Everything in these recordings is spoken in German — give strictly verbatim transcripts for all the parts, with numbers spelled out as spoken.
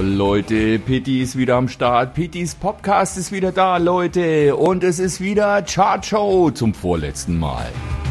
So Leute, Pitti ist wieder am Start, Pittis Podcast ist wieder da, Leute, und es ist wieder Chartshow zum vorletzten Mal.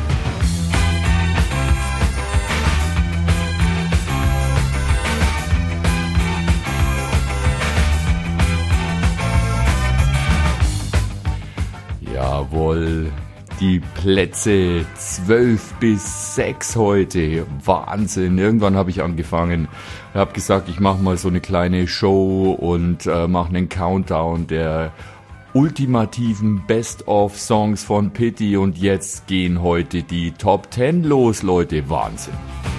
Jawohl, die Plätze zwölf bis sechs heute, Wahnsinn. Irgendwann habe ich angefangen, habe gesagt, ich mache mal so eine kleine Show und äh, mache einen Countdown der ultimativen Best-of-Songs von Pitti, und jetzt gehen heute die Top zehn los, Leute, Wahnsinn.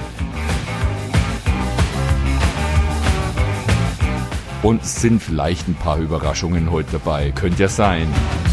Und es sind vielleicht ein paar Überraschungen heute dabei, könnte ja sein.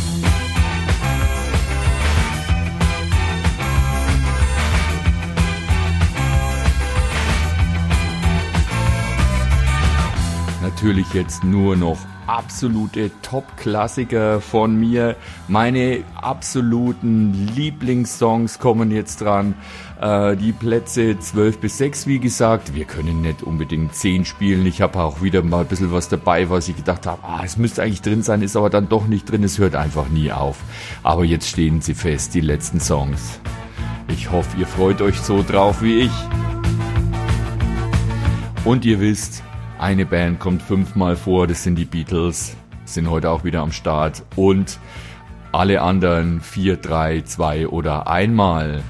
Natürlich jetzt nur noch absolute Top-Klassiker von mir. Meine absoluten Lieblingssongs kommen jetzt dran. Äh, die Plätze zwölf bis sechs, wie gesagt. Wir können nicht unbedingt zehn spielen. Ich habe auch wieder mal ein bisschen was dabei, was ich gedacht habe, ah, es müsste eigentlich drin sein, ist aber dann doch nicht drin. Es hört einfach nie auf. Aber jetzt stehen sie fest, die letzten Songs. Ich hoffe, ihr freut euch so drauf wie ich. Und ihr wisst, eine Band kommt fünfmal vor, das sind die Beatles, sind heute auch wieder am Start, und alle anderen vier, drei, zwei oder einmal.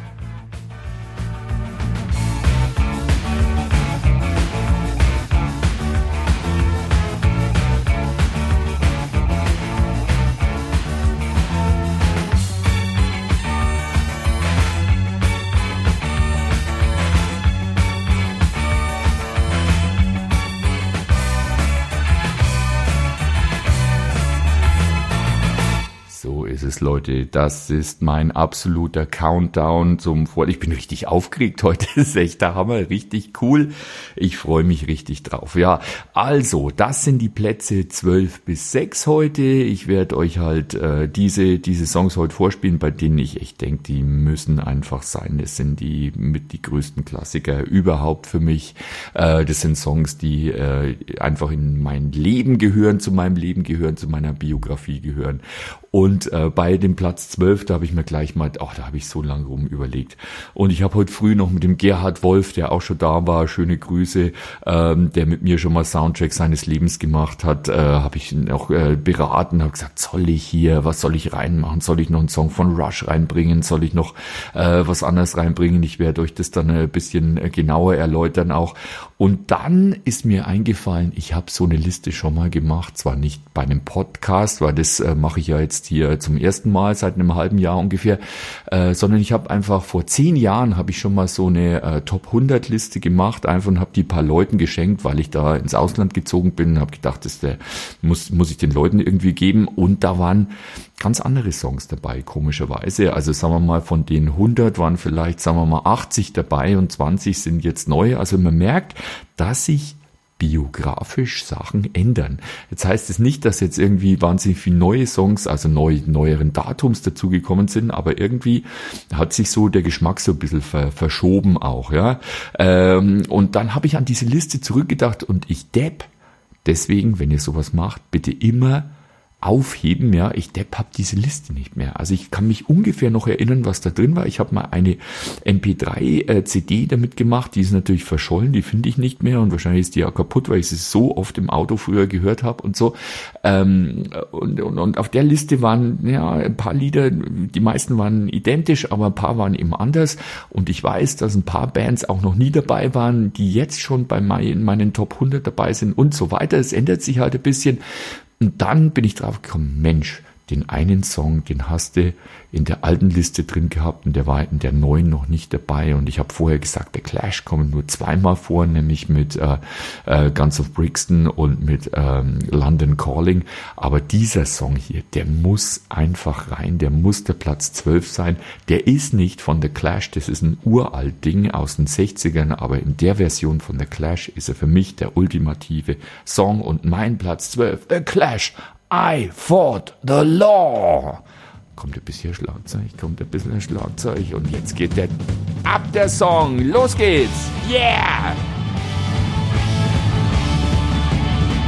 Leute, das ist mein absoluter Countdown zum Vor... Ich bin richtig aufgeregt heute, das ist echt der Hammer, richtig cool. Ich freue mich richtig drauf. Ja, also, das sind die Plätze zwölf bis sechs heute. Ich werde euch halt äh, diese diese Songs heute vorspielen, bei denen ich echt denke, die müssen einfach sein. Das sind die mit die größten Klassiker überhaupt für mich. Äh, das sind Songs, die äh, einfach in mein Leben gehören, zu meinem Leben gehören, zu meiner Biografie gehören. Und äh, bei dem Platz zwölf, da habe ich mir gleich mal, ach, da habe ich so lange rum überlegt. Und ich habe heute früh noch mit dem Gerhard Wolf, der auch schon da war, schöne Grüße, ähm, der mit mir schon mal Soundtrack seines Lebens gemacht hat, äh, habe ich ihn auch äh, beraten, habe gesagt, soll ich hier, was soll ich reinmachen? Soll ich noch einen Song von Rush reinbringen? Soll ich noch äh, was anderes reinbringen? Ich werde euch das dann ein bisschen genauer erläutern auch. Und dann ist mir eingefallen, ich habe so eine Liste schon mal gemacht, zwar nicht bei einem Podcast, weil das äh, mache ich ja jetzt hier zum ersten Mal seit einem halben Jahr ungefähr, äh, sondern ich habe einfach vor zehn Jahren habe ich schon mal so eine äh, Top hundert Liste gemacht, einfach, und habe die paar Leuten geschenkt, weil ich da ins Ausland gezogen bin und habe gedacht, das der, muss muss ich den Leuten irgendwie geben, und da waren ganz andere Songs dabei, komischerweise. Also sagen wir mal, von den hundert waren vielleicht, sagen wir mal, achtzig dabei und zwanzig sind jetzt neu. Also man merkt, dass sich biografisch Sachen ändern. Jetzt heißt es nicht, dass jetzt irgendwie wahnsinnig viele neue Songs, also neu, neueren Datums dazugekommen sind, aber irgendwie hat sich so der Geschmack so ein bisschen ver, verschoben auch, ja. Ähm, und dann habe ich an diese Liste zurückgedacht, und ich depp, deswegen, wenn ihr sowas macht, bitte immer aufheben, ja, ich depp hab diese Liste nicht mehr. Also ich kann mich ungefähr noch erinnern, was da drin war. Ich habe mal eine M P drei C D damit gemacht, die ist natürlich verschollen, die finde ich nicht mehr, und wahrscheinlich ist die ja kaputt, weil ich sie so oft im Auto früher gehört habe und so. Ähm, und, und, und auf der Liste waren ja ein paar Lieder, die meisten waren identisch, aber ein paar waren eben anders, und ich weiß, dass ein paar Bands auch noch nie dabei waren, die jetzt schon bei meinen, meinen Top hundert dabei sind und so weiter. Es ändert sich halt ein bisschen. Und dann bin ich drauf gekommen, Mensch, den einen Song, den hast du in der alten Liste drin gehabt, und der war in der neuen noch nicht dabei. Und ich habe vorher gesagt, der Clash kommen nur zweimal vor, nämlich mit äh, äh, Guns of Brixton und mit ähm, London Calling. Aber dieser Song hier, der muss einfach rein, der muss der Platz zwölf sein. Der ist nicht von The Clash, das ist ein uralt Ding aus den sechzigern, aber in der Version von The Clash ist er für mich der ultimative Song, und mein Platz zwölf, The Clash, I Fought the Law. Kommt ein bisschen Schlagzeug, kommt ein bisschen Schlagzeug, und jetzt geht der ab, der Song. Los geht's. Yeah!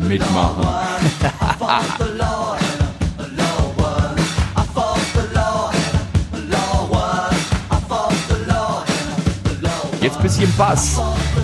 mitmachen. Jetzt bisschen Bass.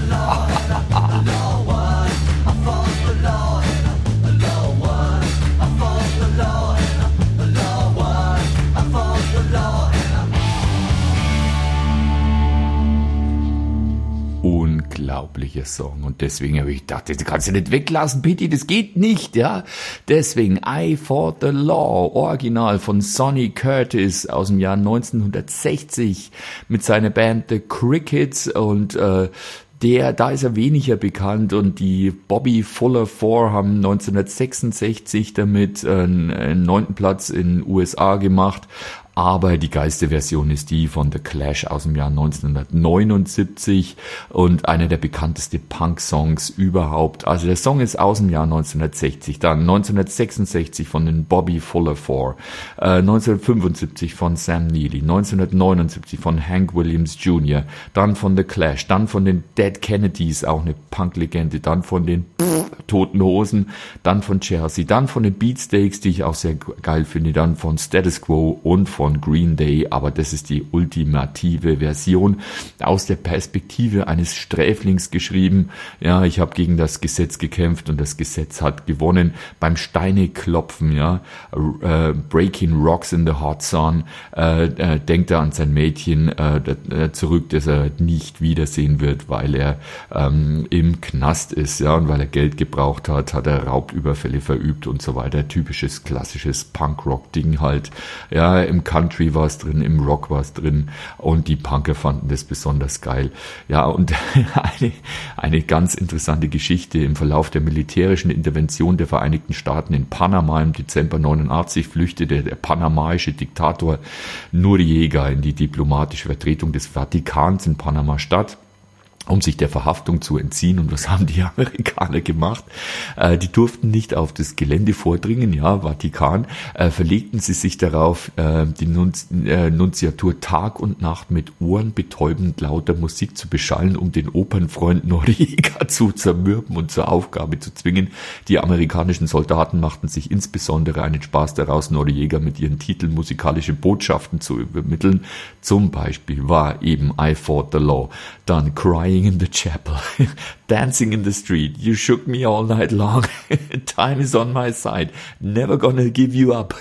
Unglaublicher Song und deswegen habe ich gedacht, das kannst du nicht weglassen, Pitti, das geht nicht, ja. Deswegen I Fought the Law, Original von Sonny Curtis aus dem Jahr neunzehnhundertsechzig mit seiner Band The Crickets und äh, Der, da ist er weniger bekannt und die Bobby Fuller Four haben neunzehnhundertsechsundsechzig damit einen, einen neunten Platz in den U S A gemacht. Aber die geilste Version ist die von The Clash aus dem Jahr neunzehnhundertneunundsiebzig und einer der bekanntesten Punk-Songs überhaupt. Also der Song ist aus dem Jahr neunzehnhundertsechzig, dann neunzehnhundertsechsundsechzig von den Bobby Fuller Four, äh, neunzehnhundertfünfundsiebzig von Sam Neely, neunzehnhundertneunundsiebzig von Hank Williams Junior, dann von The Clash, dann von den Dead Kennedys, auch eine Punk-Legende, dann von den Pff, Toten Hosen, dann von Chelsea, dann von den Beatsteaks, die ich auch sehr geil finde, dann von Status Quo und von von Green Day, aber das ist die ultimative Version aus der Perspektive eines Sträflings geschrieben. Ja, ich habe gegen das Gesetz gekämpft und das Gesetz hat gewonnen. Beim Steineklopfen, ja, äh, Breaking Rocks in the Hot Sun, äh, äh, denkt er an sein Mädchen äh, zurück, das er nicht wiedersehen wird, weil er ähm, im Knast ist, ja, und weil er Geld gebraucht hat, hat er Raubüberfälle verübt und so weiter. Typisches, klassisches Punk-Rock-Ding halt. Ja, im Country war es drin, im Rock war es drin und die Punker fanden das besonders geil. Ja, und eine, eine ganz interessante Geschichte: Im Verlauf der militärischen Intervention der Vereinigten Staaten in Panama im Dezember neunundachtzig flüchtete der panamaische Diktator Noriega in die diplomatische Vertretung des Vatikans in Panama-Stadt, um sich der Verhaftung zu entziehen. Und was haben die Amerikaner gemacht? Äh, die durften nicht auf das Gelände vordringen, ja, Vatikan, äh, verlegten sie sich darauf, äh, die Nunz, äh, Nunziatur Tag und Nacht mit ohrenbetäubend lauter Musik zu beschallen, um den Opernfreund Noriega zu zermürben und zur Aufgabe zu zwingen. Die amerikanischen Soldaten machten sich insbesondere einen Spaß daraus, Noriega mit ihren Titeln musikalische Botschaften zu übermitteln. Zum Beispiel war eben I Fought the Law, dann Crying in the Chapel, Dancing in the Street, You Shook Me All Night Long, Time is on my side, Never Gonna Give You Up,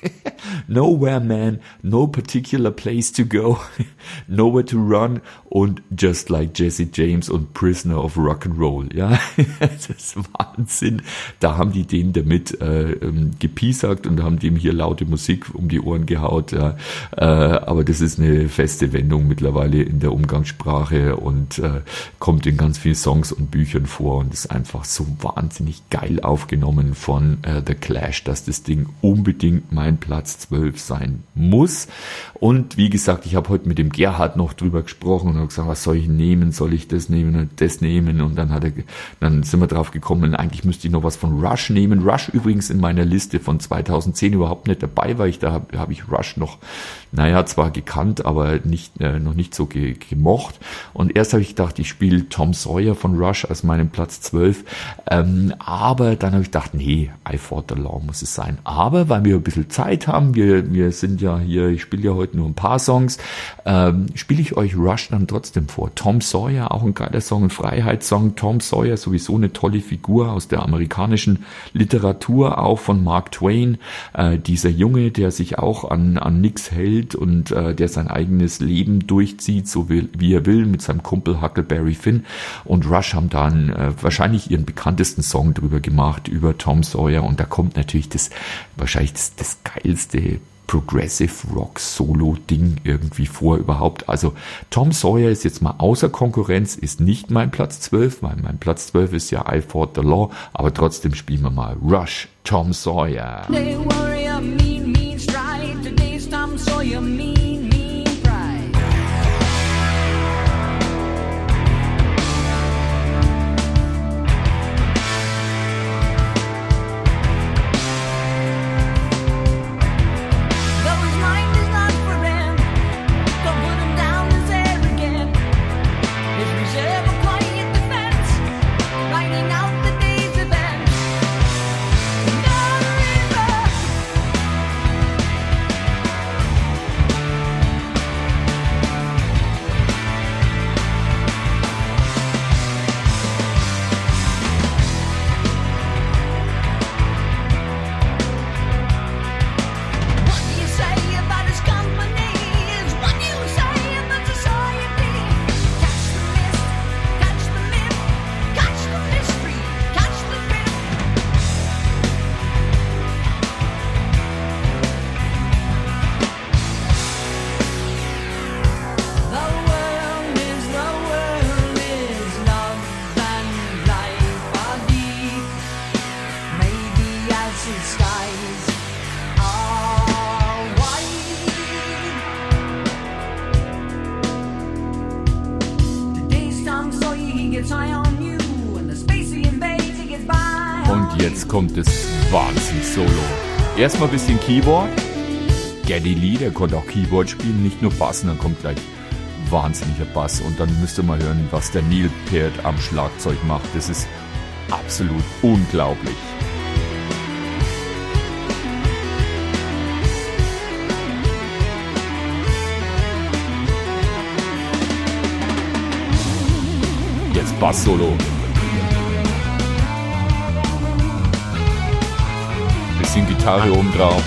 Nowhere Man, No Particular Place to Go, Nowhere to Run und Just Like Jesse James und Prisoner of Rock'n'Roll. Ja, das ist Wahnsinn. Da haben die den damit äh, gepiesackt und haben dem hier laute Musik um die Ohren gehaut. Ja. Äh, aber das ist eine feste Wendung mittlerweile in der Umgangssprache und äh, kommt in ganz vielen Songs und Büchern vor und ist einfach so wahnsinnig geil aufgenommen von äh, The Clash, dass das Ding unbedingt mein Platz zwölf sein muss. Und wie gesagt, ich habe heute mit dem Gerhard noch drüber gesprochen und habe gesagt, was soll ich nehmen? Soll ich das nehmen und das nehmen? Und dann hat er, dann sind wir drauf gekommen, eigentlich müsste ich noch was von Rush nehmen. Rush übrigens in meiner Liste von zweitausendzehn überhaupt nicht dabei, weil ich da habe hab ich Rush noch, naja, zwar gekannt, aber nicht äh, noch nicht so ge- gemocht. Und erst habe ich gedacht, ich spiele Tom Sawyer von Rush als meinen Platz zwölf. Ähm, aber dann habe ich gedacht, nee, I Fought the Law muss es sein. Aber weil wir ein bisschen Zeit haben, wir, wir sind ja hier, ich spiele ja heute nur ein paar Songs, ähm, spiele ich euch Rush dann trotzdem vor. Tom Sawyer, auch ein geiler Song, ein Freiheitssong. Tom Sawyer, sowieso eine tolle Figur aus der amerikanischen Literatur, auch von Mark Twain. Äh, dieser Junge, der sich auch an, an nix hält und äh, der sein eigenes Leben durchzieht, so wie, wie er will, mit seinem Kumpel Huckleberry Finn. Und Rush haben dann äh, wahrscheinlich ihren bekanntesten Song drüber gemacht, über Tom Sawyer. Und da kommt natürlich das, wahrscheinlich das, das geilste Progressive Rock Solo Ding irgendwie vor überhaupt. Also Tom Sawyer ist jetzt mal außer Konkurrenz, ist nicht mein Platz zwölf, weil mein Platz zwölf ist ja I Fought the Law, aber trotzdem spielen wir mal Rush, Tom Sawyer. They warrior, mean, mean stride. Today's Tom Sawyer, mean, mean pride. Though his mind is not for him, don't put him down as arrogant. His reserve of quiet defense, writing out the day's events. gets high on you, and the space he invades, he gets by. Und jetzt kommt das Wahnsinns-Solo. Erstmal ein bisschen Keyboard. Geddy Lee, der konnte auch Keyboard spielen, nicht nur Bass, und dann kommt gleich wahnsinniger Bass. Und dann müsst ihr mal hören, was der Neil Peart am Schlagzeug macht. Das ist absolut unglaublich. Jetzt Bass-Solo. Bisschen Gitarre oben drauf.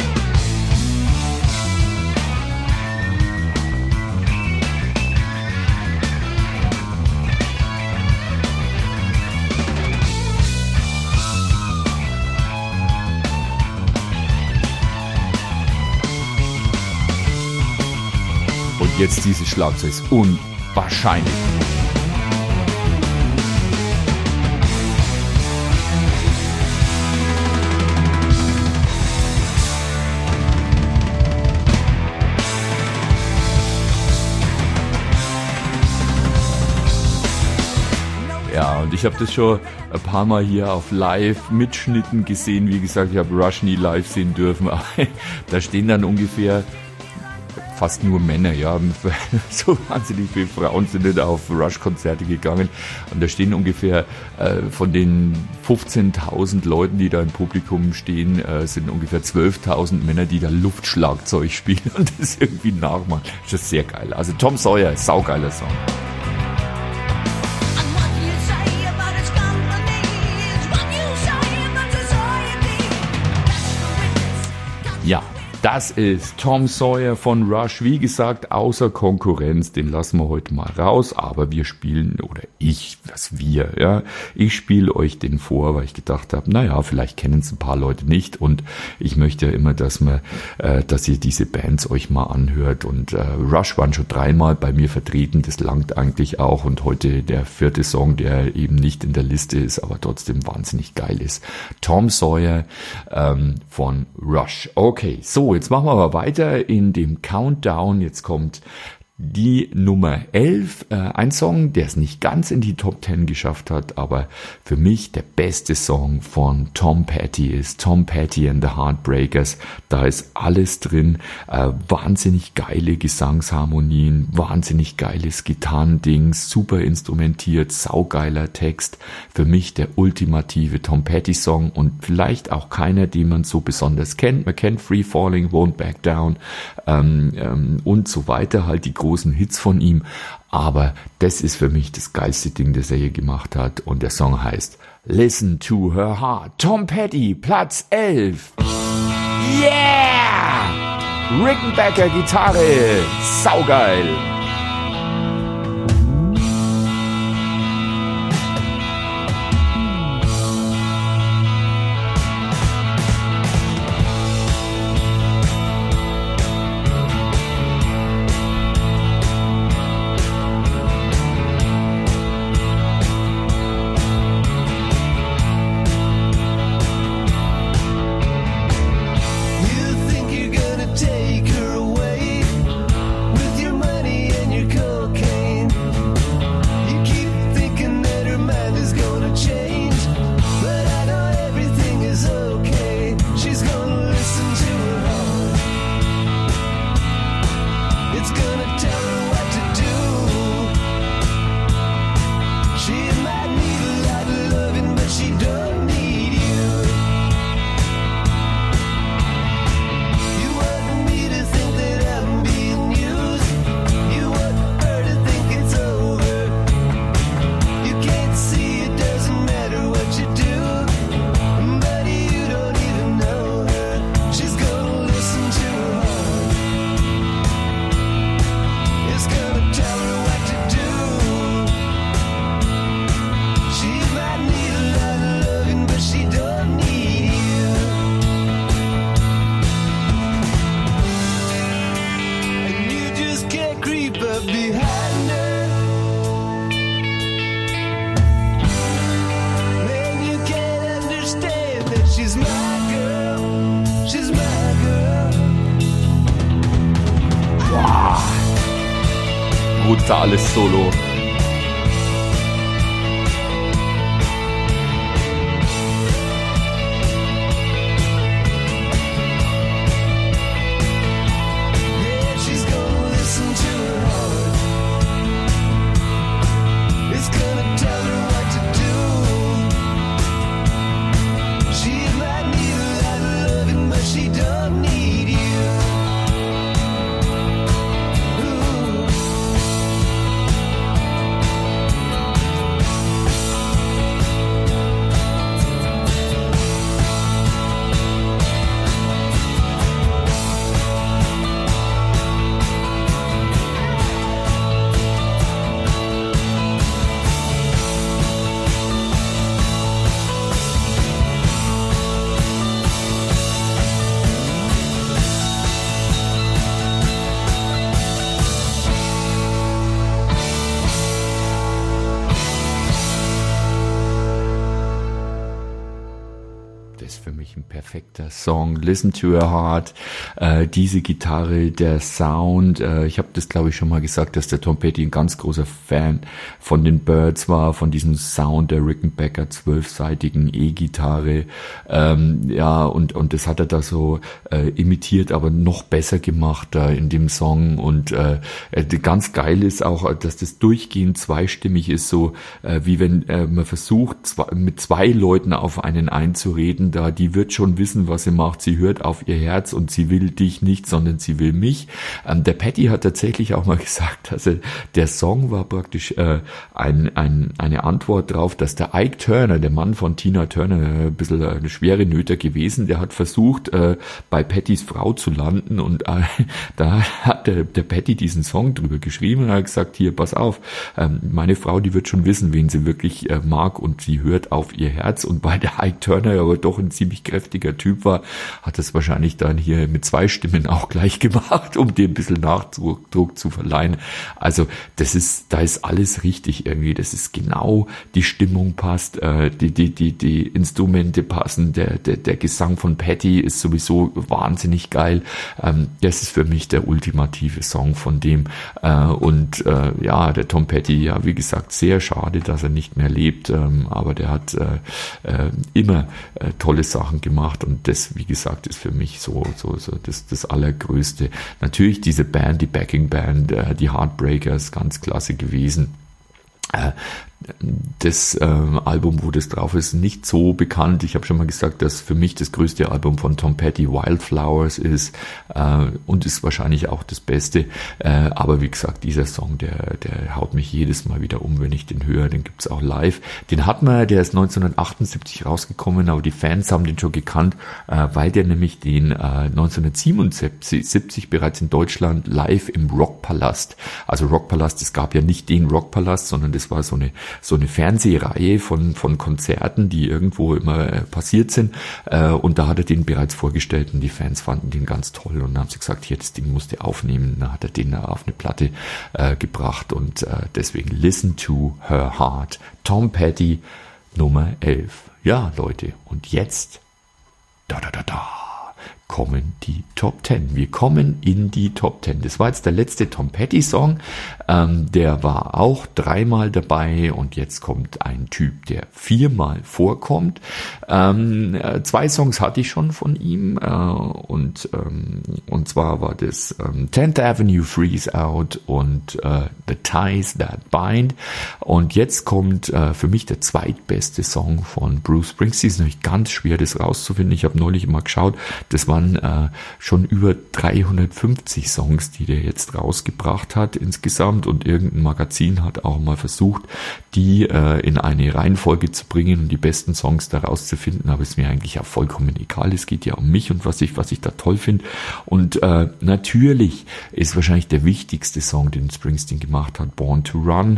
Und jetzt dieses Schlagzeug ist unwahrscheinlich. Ja, und ich habe das schon ein paar Mal hier auf Live-Mitschnitten gesehen. Wie gesagt, ich habe Rush nie live sehen dürfen. Aber da stehen dann ungefähr fast nur Männer, ja. So wahnsinnig viele Frauen sind nicht auf Rush-Konzerte gegangen. Und da stehen ungefähr äh, von den fünfzehntausend Leuten, die da im Publikum stehen, äh, sind ungefähr zwölftausend Männer, die da Luftschlagzeug spielen und das irgendwie nachmachen. Das ist sehr geil. Also Tom Sawyer, saugeiler Song. Ja, das ist Tom Sawyer von Rush. Wie gesagt, außer Konkurrenz, den lassen wir heute mal raus, aber wir spielen, oder ich, was wir, ja, ich spiele euch den vor, weil ich gedacht habe, naja, vielleicht kennen es ein paar Leute nicht und ich möchte ja immer, dass man, äh, dass ihr diese Bands euch mal anhört und äh, Rush waren schon dreimal bei mir vertreten, das langt eigentlich auch und heute der vierte Song, der eben nicht in der Liste ist, aber trotzdem wahnsinnig geil ist. Tom Sawyer ähm, von Rush. Okay, so, jetzt machen wir aber weiter in dem Countdown. Jetzt kommt die Nummer elf, äh, ein Song, der es nicht ganz in die Top zehn geschafft hat, aber für mich der beste Song von Tom Petty ist Tom Petty and the Heartbreakers. Da ist alles drin, äh, wahnsinnig geile Gesangsharmonien, wahnsinnig geiles Gitarrending, super instrumentiert, saugeiler Text. Für mich der ultimative Tom Petty Song und vielleicht auch keiner, den man so besonders kennt. Man kennt Free Falling, Won't Back Down ähm, ähm, und so weiter, halt die großen Hits von ihm, aber das ist für mich das geilste Ding, das er hier gemacht hat und der Song heißt Listen to Her Heart. Tom Petty, Platz elf. Yeah! Rickenbacker Gitarre, saugeil! Brutales Solo. mich ein perfekter Song. Listen to Her Heart, äh, diese Gitarre, der Sound. Äh, ich habe das, glaube ich, schon mal gesagt, dass der Tom Petty ein ganz großer Fan von den Byrds war, von diesem Sound der Rickenbacker zwölfseitigen E-Gitarre. Ähm, ja, und und das hat er da so äh, imitiert, aber noch besser gemacht äh, in dem Song. Und äh, ganz geil ist auch, dass das durchgehend zweistimmig ist, so äh, wie wenn äh, man versucht, zwei, mit zwei Leuten auf einen einzureden, da die wird schon wissen, was sie macht. Sie hört auf ihr Herz und sie will dich nicht, sondern sie will mich. Ähm, der Petty hat tatsächlich auch mal gesagt, dass er, der Song war praktisch äh, ein, ein, eine Antwort darauf, dass der Ike Turner, der Mann von Tina Turner, äh, ein bisschen eine schwere Nöter gewesen, der hat versucht, äh, bei Pattys Frau zu landen und äh, da hat der, der Petty diesen Song drüber geschrieben und hat gesagt, hier, pass auf, ähm, meine Frau, die wird schon wissen, wen sie wirklich äh, mag und sie hört auf ihr Herz. Und weil der Ike Turner aber doch ein ziemlich kräftiger Typ war, hat das wahrscheinlich dann hier mit zwei Stimmen auch gleich gemacht, um dem ein bisschen Nachdruck Druck zu verleihen. Also das ist, da ist alles richtig irgendwie. Das ist genau, die Stimmung passt, äh, die die die die Instrumente passen. Der der der Gesang von Petty ist sowieso wahnsinnig geil. Ähm, das ist für mich der ultimative Song von dem. Äh, und äh, ja, der Tom Petty, ja, wie gesagt, sehr schade, dass er nicht mehr lebt. Ähm, aber der hat äh, äh, immer äh, tolle Sachen gemacht und das, wie gesagt, ist für mich so so so das das Allergrößte. Natürlich diese Band, die Backing Band, äh, die Heartbreakers, ganz klasse gewesen. Äh, Das äh, Album, wo das drauf ist, nicht so bekannt. Ich habe schon mal gesagt, dass für mich das größte Album von Tom Petty Wildflowers ist äh, und ist wahrscheinlich auch das Beste. Äh, aber wie gesagt, dieser Song, der der haut mich jedes Mal wieder um, wenn ich den höre. Den gibt's auch live. Den hat man, der ist neunzehnhundertachtundsiebzig rausgekommen, aber die Fans haben den schon gekannt, äh, weil der nämlich den äh, neunzehnhundertsiebenundsiebzig bereits in Deutschland live im Rockpalast, also Rockpalast, es gab ja nicht den Rockpalast, sondern das war so eine so eine Fernsehreihe von von Konzerten, die irgendwo immer äh, passiert sind, äh, und da hat er den bereits vorgestellt und die Fans fanden den ganz toll und dann haben sie gesagt, hier, das Ding musst du aufnehmen. Dann hat er den auf eine Platte äh, gebracht und äh, deswegen Listen to Her Heart, Tom Petty, Nummer elf. Ja, Leute, und jetzt da da da da kommen die Top Ten. Wir kommen in die Top Ten. Das war jetzt der letzte Tom Petty Song. Ähm, der war auch dreimal dabei und jetzt kommt ein Typ, der viermal vorkommt. Ähm, äh, zwei Songs hatte ich schon von ihm äh, und ähm, und zwar war das ähm, tenth Avenue Freeze Out und äh, The Ties That Bind. Und jetzt kommt äh, für mich der zweitbeste Song von Bruce Springsteen. Ist natürlich ganz schwer, das rauszufinden. Ich habe neulich mal geschaut, das waren äh, schon über dreihundertfünfzig Songs, die der jetzt rausgebracht hat insgesamt, und irgendein Magazin hat auch mal versucht, die äh, in eine Reihenfolge zu bringen und die besten Songs daraus zu finden, aber ist mir eigentlich auch vollkommen egal. Es geht ja um mich und was ich was ich da toll finde. Und äh, natürlich ist wahrscheinlich der wichtigste Song, den Springsteen gemacht hat, Born to Run,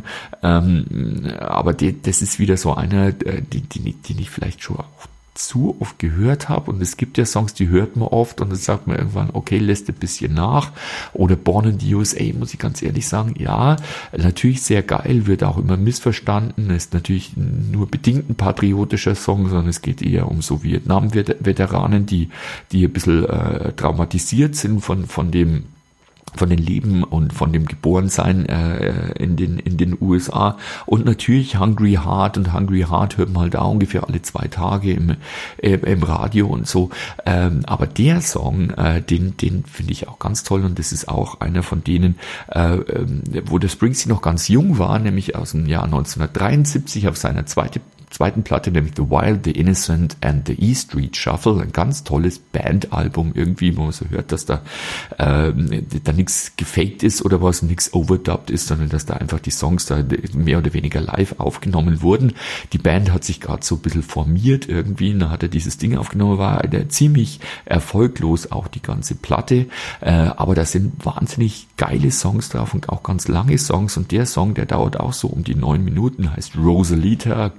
ähm, aber die, das ist wieder so einer, die, die, die ich vielleicht schon auch zu oft gehört habe, und es gibt ja Songs, die hört man oft und dann sagt man irgendwann, okay, lässt ein bisschen nach. Oder Born in the U S A, muss ich ganz ehrlich sagen, ja, natürlich sehr geil, wird auch immer missverstanden, ist natürlich nur bedingt ein patriotischer Song, sondern es geht eher um so Vietnam-Veteranen, die die ein bisschen äh, traumatisiert sind von von dem von den Leben und von dem Geborensein äh, in den in den U S A. Und natürlich Hungry Heart, und Hungry Heart hört man halt auch ungefähr alle zwei Tage im äh, im Radio und so. Ähm, aber der Song, äh, den den finde ich auch ganz toll, und das ist auch einer von denen, äh, wo der Springsteen noch ganz jung war, nämlich aus dem Jahr neunzehnhundertdreiundsiebzig auf seiner zweiten zweiten Platte, nämlich The Wild, The Innocent and The E Street Shuffle, ein ganz tolles Bandalbum irgendwie, wo man so hört, dass da äh, da nichts gefaked ist oder was, nichts overdubbed ist, sondern dass da einfach die Songs da mehr oder weniger live aufgenommen wurden. Die Band hat sich gerade so ein bisschen formiert irgendwie, und da hat er dieses Ding aufgenommen, war eine ziemlich erfolglos auch die ganze Platte, äh, aber da sind wahnsinnig geile Songs drauf und auch ganz lange Songs, und der Song, der dauert auch so um die neun Minuten, heißt Rosalita, Come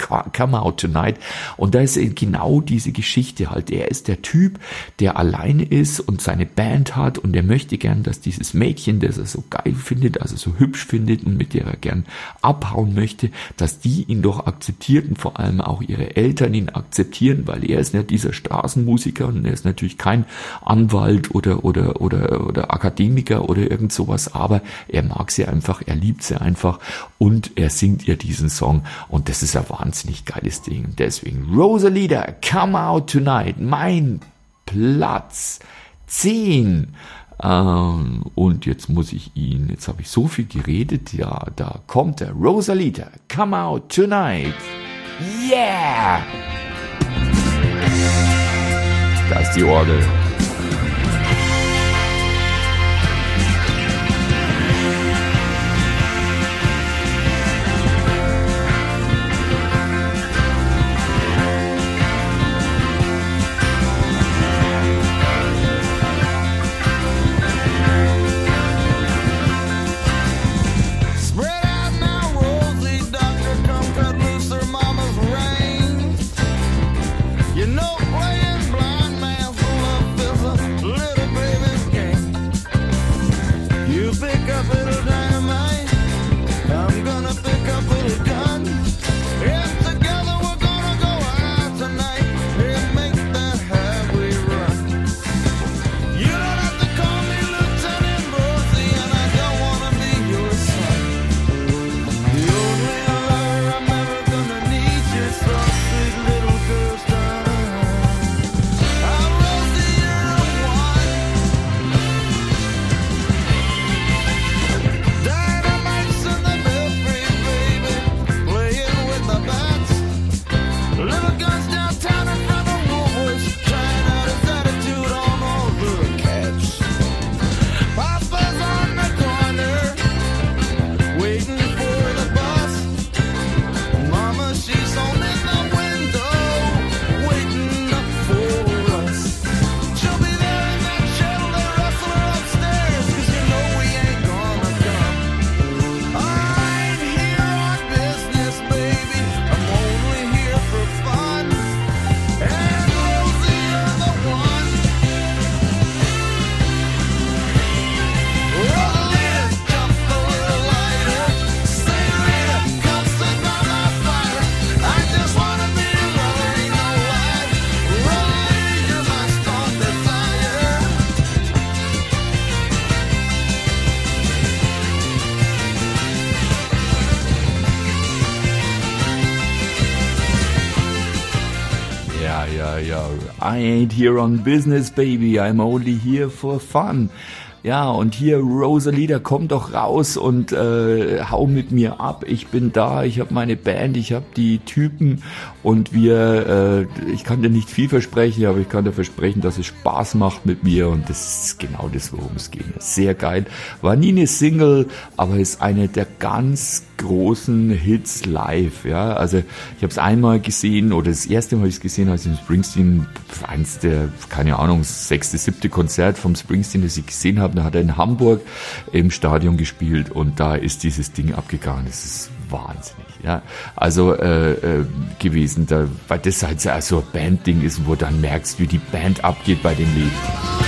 Come Out Tonight. Und da ist genau diese Geschichte halt. Er ist der Typ, der alleine ist und seine Band hat und er möchte gern, dass dieses Mädchen, das er so geil findet, also so hübsch findet und mit der er gern abhauen möchte, dass die ihn doch akzeptiert und vor allem auch ihre Eltern ihn akzeptieren, weil er ist nicht dieser Straßenmusiker und er ist natürlich kein Anwalt oder oder oder oder Akademiker oder irgend sowas, aber er mag sie einfach, er liebt sie einfach und er singt ihr diesen Song und das ist ein wahnsinnig geiles Ding. Deswegen Rosalita, Come Out Tonight, mein Platz zehn. Ähm, und jetzt muss ich ihn, jetzt habe ich so viel geredet, ja, da kommt er. Rosalita, Come Out Tonight. Yeah! Da ist die Orgel. I ain't here on business, baby, I'm only here for fun. Ja, und hier Rosalita, komm doch raus und äh, hau mit mir ab. Ich bin da, ich habe meine Band, ich habe die Typen und wir, äh, ich kann dir nicht viel versprechen, aber ich kann dir versprechen, dass es Spaß macht mit mir und das ist genau das, worum es geht. Sehr geil. War nie eine Single, aber ist eine der ganz großen Hits live, ja, also ich habe es einmal gesehen oder das erste Mal habe ich es gesehen, als ich im Springsteen, eins der, keine Ahnung, sechste, siebte Konzert vom Springsteen, das ich gesehen habe, da hat er in Hamburg im Stadion gespielt und da ist dieses Ding abgegangen, das ist wahnsinnig, ja, also äh, äh, gewesen, da, weil das halt so ein Bandding ist, wo du dann merkst, wie die Band abgeht bei dem Lied.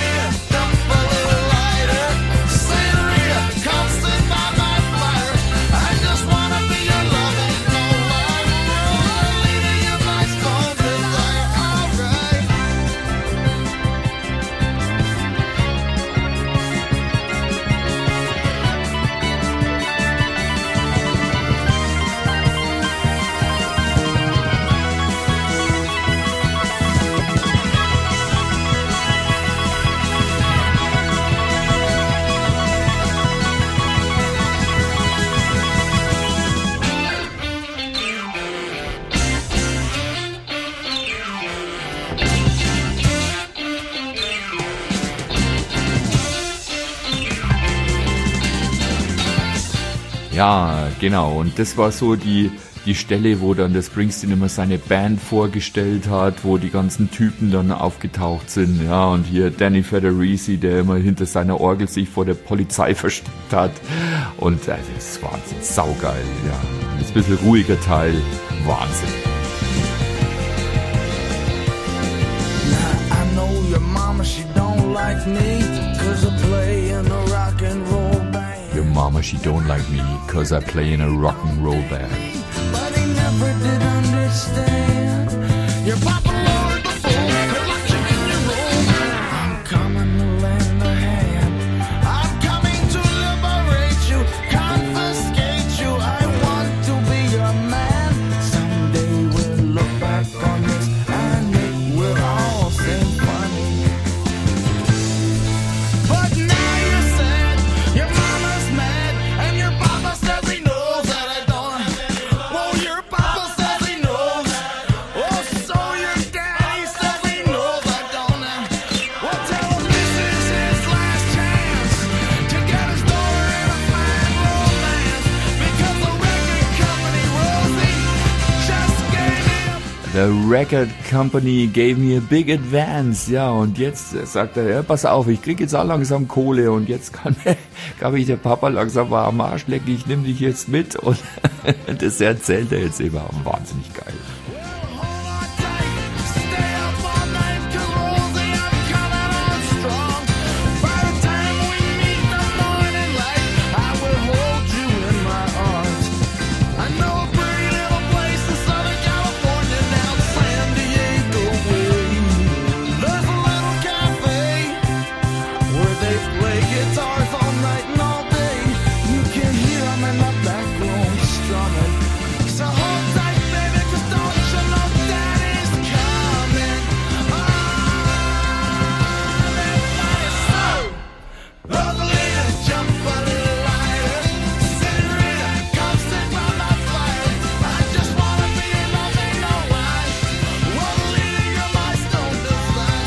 Ja, genau. Und das war so die, die Stelle, wo dann der Springsteen immer seine Band vorgestellt hat, wo die ganzen Typen dann aufgetaucht sind. Ja, und hier Danny Federici, der immer hinter seiner Orgel sich vor der Polizei versteckt hat. Und also, das ist Wahnsinn, saugeil. Ja, ein bisschen ruhiger Teil, Wahnsinn. like me, cause I play in a rock and roll band. Your mama, she don't like me, cause I play in a rock and roll band. But he never did understand. Your papa lowered the phone and locked you in your room. I'm coming to lend a hand. I'm coming to liberate you, confiscate you. I want to be your man. Someday we'll look back on this and it will all seem funny. But now you're sad, your mama's mad, and your papa says he knows that I don't. Well, your papa says he knows. Oh, so your daddy says he knows I don't. Well, tell him this is his last chance to get his daughter in a fine romance. Because the record company, Rosie, just gave him. The record company gave me a big advance. Ja, und jetzt sagt er, ja, pass auf, ich krieg jetzt auch langsam Kohle und jetzt kann, kann mich der Papa langsam mal am Arsch lecken, ich nehme dich jetzt mit und das erzählt er jetzt eben auch wahnsinnig geil. Hold on tight, stay up all night, 'cause Rosie, I'm coming on strong. By the time we meet the morning light, I will hold you in my arms. I know a pretty little place in Southern California down San Diego way. There's a little cafe where they play guitars all night and all day. You can hear 'em in the back room strumming. So hold tight, baby, 'cause don't you know Daddy's coming? Oh, everybody sing. Rosalina, jump a little lighter. Senorita, come sit by my fire. I just wanna be your love, ain't no lie. Rosalina, you're my stone desire.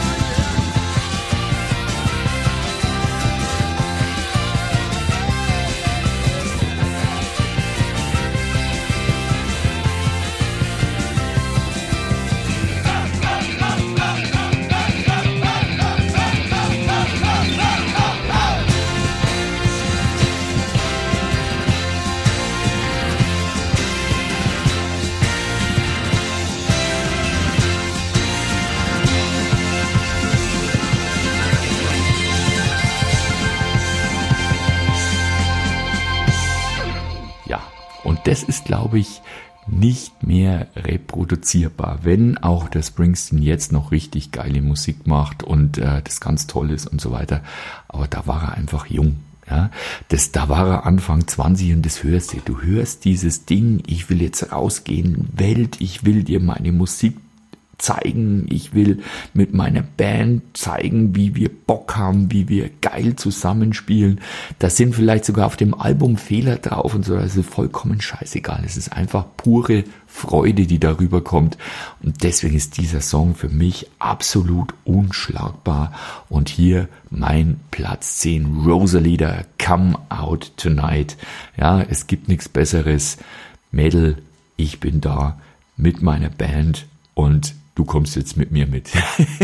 Ja, und das ist, glaube ich, nicht mehr reproduzierbar, wenn auch der Springsteen jetzt noch richtig geile Musik macht und äh, das ganz toll ist und so weiter. Aber da war er einfach jung. Ja, das, da war er Anfang zwanzig und das hörst du. Du hörst dieses Ding, ich will jetzt rausgehen, Welt, ich will dir meine Musik zeigen, ich will mit meiner Band zeigen, wie wir Bock haben, wie wir geil zusammenspielen. Da sind vielleicht sogar auf dem Album Fehler drauf und so, das ist vollkommen scheißegal. Es ist einfach pure Freude, die darüber kommt. Und deswegen ist dieser Song für mich absolut unschlagbar. Und hier mein Platz zehn, Rosalita, Come Out Tonight. Ja, es gibt nichts Besseres. Mädel, ich bin da mit meiner Band und du kommst jetzt mit mir mit.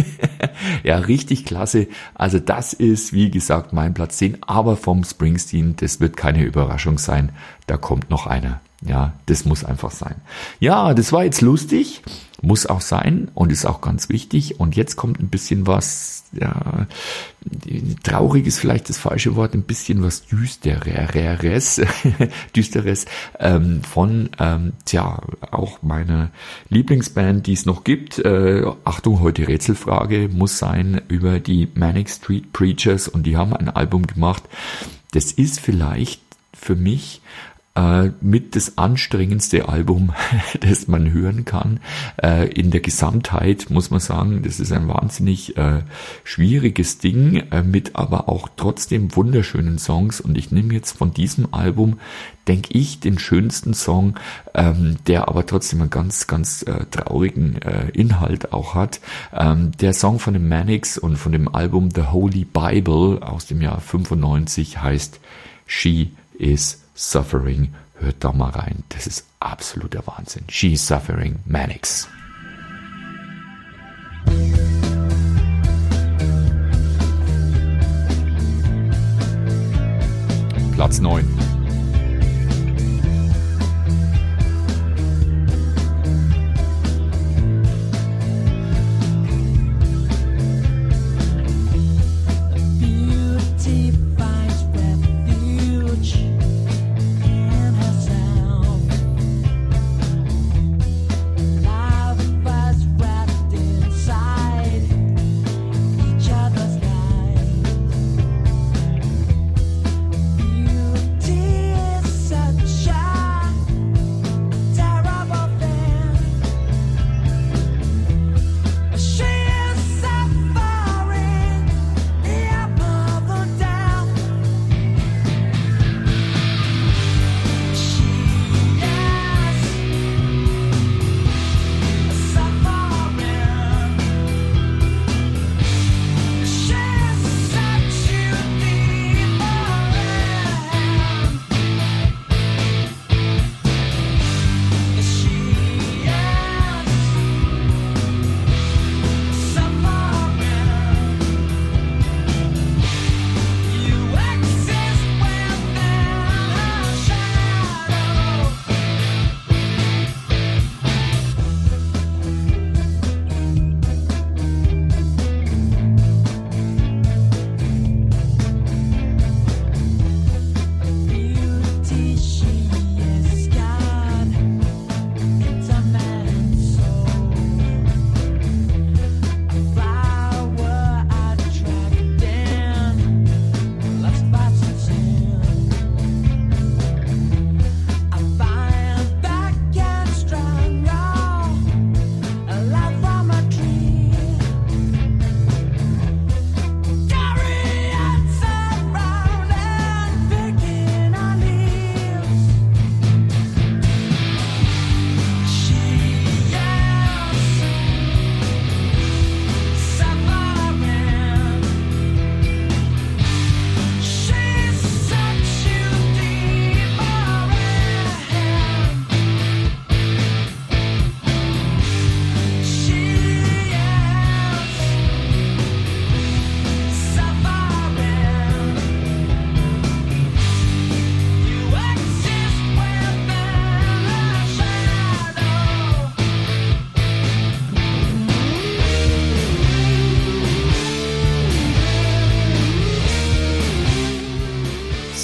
Ja, richtig klasse. Also das ist, wie gesagt, mein Platz zehn, aber vom Springsteen, das wird keine Überraschung sein. Da kommt noch einer. Ja, das muss einfach sein. Ja, das war jetzt lustig, muss auch sein und ist auch ganz wichtig. Und jetzt kommt ein bisschen was, ja, traurig ist vielleicht das falsche Wort, ein bisschen was Düstereres, Düsteres ähm, von, ähm, tja, auch meine Lieblingsband, die es noch gibt. Äh, Achtung, heute Rätselfrage muss sein über die Manic Street Preachers und die haben ein Album gemacht. Das ist vielleicht für mich Äh, mit das anstrengendste Album, das man hören kann. Äh, in der Gesamtheit muss man sagen, das ist ein wahnsinnig äh, schwieriges Ding, äh, mit aber auch trotzdem wunderschönen Songs. Und ich nehme jetzt von diesem Album, denke ich, den schönsten Song, ähm, der aber trotzdem einen ganz, ganz äh, traurigen äh, Inhalt auch hat. Ähm, der Song von den Manics und von dem Album The Holy Bible aus dem Jahr fünfundneunzig heißt She is Suffering. Hört da mal rein. Das ist absoluter Wahnsinn. She is Suffering, Manics. Platz neun.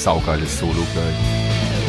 saugeiles Solo gleich.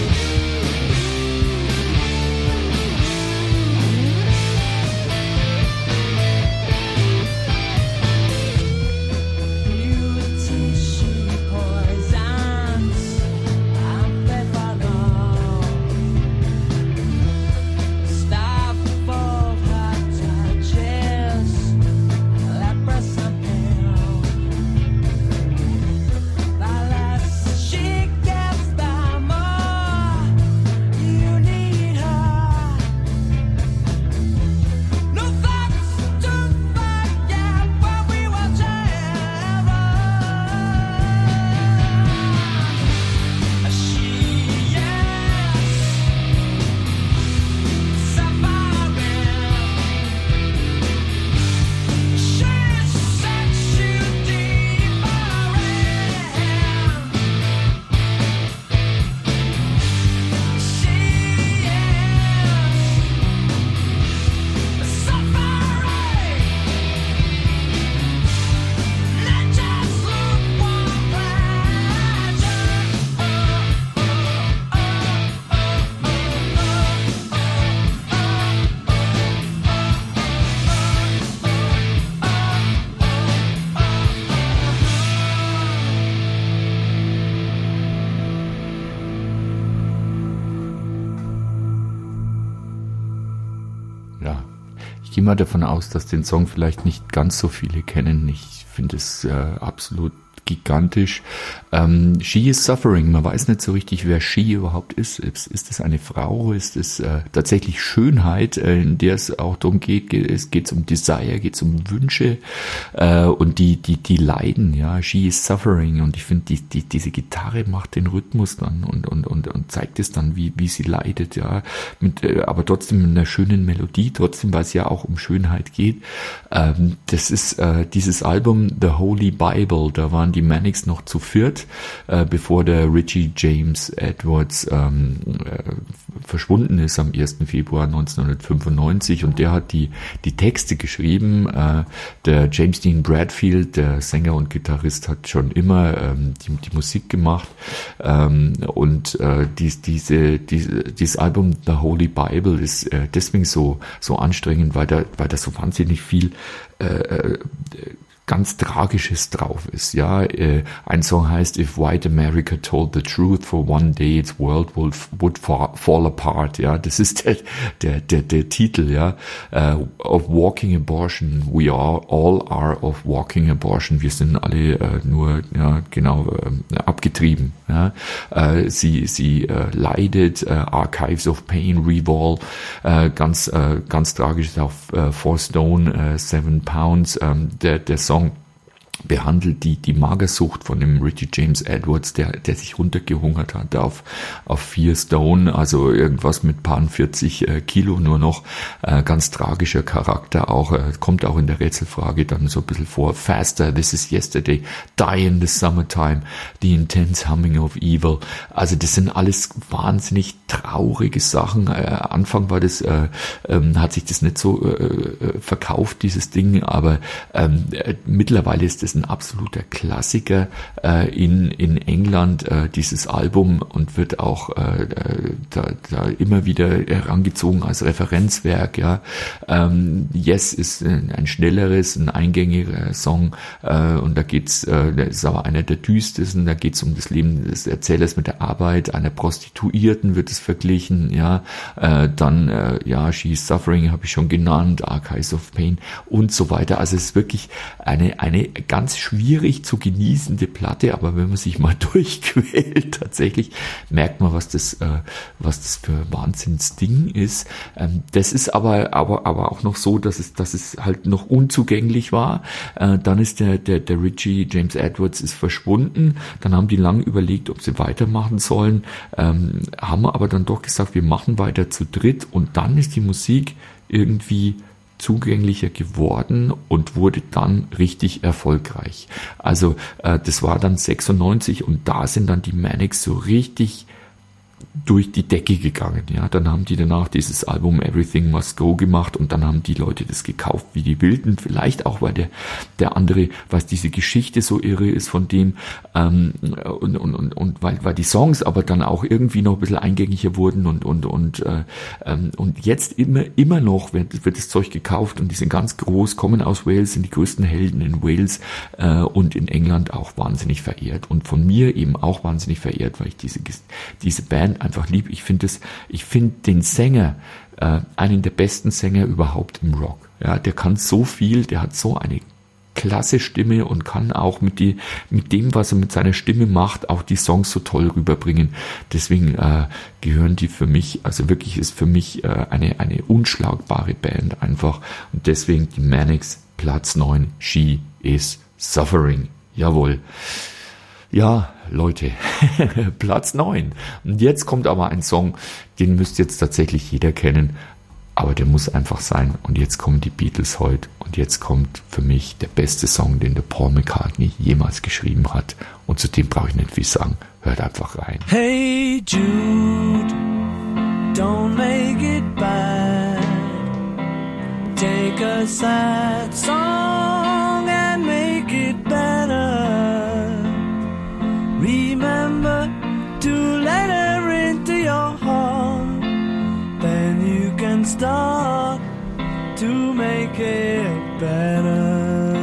Ja, ich gehe mal davon aus, dass den Song vielleicht nicht ganz so viele kennen. Ich finde es äh, absolut gigantisch. Ähm, She is Suffering, man weiß nicht so richtig, wer She überhaupt ist. Ist, ist es eine Frau? Ist es äh, tatsächlich Schönheit, äh, in der es auch darum geht? Es geht um Desire, geht um Wünsche äh, und die die die leiden. Ja, She is Suffering, und ich finde, die, die diese Gitarre macht den Rhythmus dann und und und und zeigt es dann, wie wie sie leidet. Ja, mit äh, aber trotzdem mit einer schönen Melodie, trotzdem, weil es ja auch um Schönheit geht. Ähm, das ist äh, dieses Album The Holy Bible. Da waren die Manics noch zu viert, äh, bevor der Richie James Edwards ähm, äh, verschwunden ist am ersten Februar neunzehnhundertfünfundneunzig, und der hat die die Texte geschrieben. Äh, der James Dean Bradfield, der Sänger und Gitarrist, hat schon immer ähm, die, die Musik gemacht, ähm, und äh, dies, diese, diese, dieses Album The Holy Bible ist äh, deswegen so so anstrengend, weil da weil da so wahnsinnig viel äh, äh, ganz Tragisches drauf ist. Ja, äh, ein Song heißt If White America Told the Truth for One Day, its world would, would fall, fall apart. Ja, das ist der der der, der Titel. Ja, uh, of Walking Abortion. We are all are of Walking Abortion. Wir sind alle äh, nur ja genau äh, abgetrieben. Ja, äh, sie sie äh, leidet. Äh, Archives of Pain, Revol. Äh, ganz äh, ganz tragisch ist auch äh, Four Stone, äh, Seven Pounds. Ähm, der der Song behandelt die die Magersucht von dem Richie James Edwards, der der sich runtergehungert hat auf auf vier Stone, also irgendwas mit paar vierzig äh, Kilo nur noch. Äh, ganz tragischer Charakter auch, äh, kommt auch in der Rätselfrage dann so ein bisschen vor. Faster, This is Yesterday, Die in the Summertime, The Intense Humming of Evil. Also das sind alles wahnsinnig traurige Sachen. Äh, Anfang war das, äh, äh, hat sich das nicht so äh, verkauft, dieses Ding, aber ähm, äh, mittlerweile ist das ein absoluter Klassiker äh, in in England, äh, dieses Album, und wird auch äh, da, da immer wieder herangezogen als Referenzwerk. Ja, ähm, Yes ist ein, ein schnelleres, ein eingängiger Song, äh, und da geht's, äh, das ist aber einer der düstersten. Da geht's um das Leben des Erzählers mit der Arbeit einer Prostituierten, wird es verglichen. Ja, äh, dann äh, ja, She is Suffering habe ich schon genannt, Archives of Pain und so weiter. Also es ist wirklich eine eine ganz schwierig zu genießende Platte, aber wenn man sich mal durchquält, tatsächlich merkt man, was das, äh, was das für Wahnsinnsding ist. Ähm, das ist aber, aber, aber auch noch so, dass es, dass es halt noch unzugänglich war. Äh, dann ist der, der, der Richie James Edwards ist verschwunden. Dann haben die lang überlegt, ob sie weitermachen sollen, ähm, haben aber dann doch gesagt, wir machen weiter zu dritt, und dann ist die Musik irgendwie zugänglicher geworden und wurde dann richtig erfolgreich. Also äh, das war dann sechsundneunzig, und da sind dann die Manics so richtig durch die Decke gegangen. Ja, dann haben die danach dieses Album Everything Must Go gemacht und dann haben die Leute das gekauft wie die Wilden. Vielleicht auch, weil der der andere, was diese Geschichte so irre ist von dem ähm, und und und, und weil, weil die Songs aber dann auch irgendwie noch ein bisschen eingängiger wurden und und und äh, ähm, und jetzt immer immer noch wird, wird das Zeug gekauft und die sind ganz groß, kommen aus Wales, sind die größten Helden in Wales äh, und in England auch wahnsinnig verehrt und von mir eben auch wahnsinnig verehrt, weil ich diese diese Band einfach lieb. Ich finde es, ich finde den Sänger äh, einen der besten Sänger überhaupt im Rock. Ja, der kann so viel, der hat so eine klasse Stimme und kann auch mit die mit dem, was er mit seiner Stimme macht, auch die Songs so toll rüberbringen. Deswegen äh, gehören die für mich, also wirklich ist für mich äh, eine eine unschlagbare Band einfach und deswegen die Manics Platz neun. She is Suffering. Jawohl. Ja, Leute, Platz neun. Und jetzt kommt aber ein Song, den müsste jetzt tatsächlich jeder kennen, aber der muss einfach sein. Und jetzt kommen die Beatles heute und jetzt kommt für mich der beste Song, den der Paul McCartney jemals geschrieben hat. Und zu dem brauche ich nicht viel sagen. Hört einfach rein. Hey Jude, don't make it bad. Take a sad song and make it better. Remember to let her into your heart, then you can start to make it better.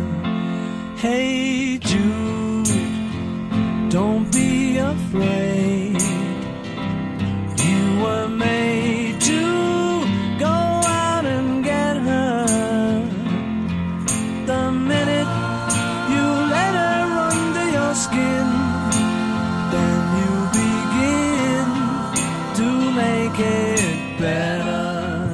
Hey Jude, don't be afraid. You were made to go out and get her. The minute you let her under your skin, make it better.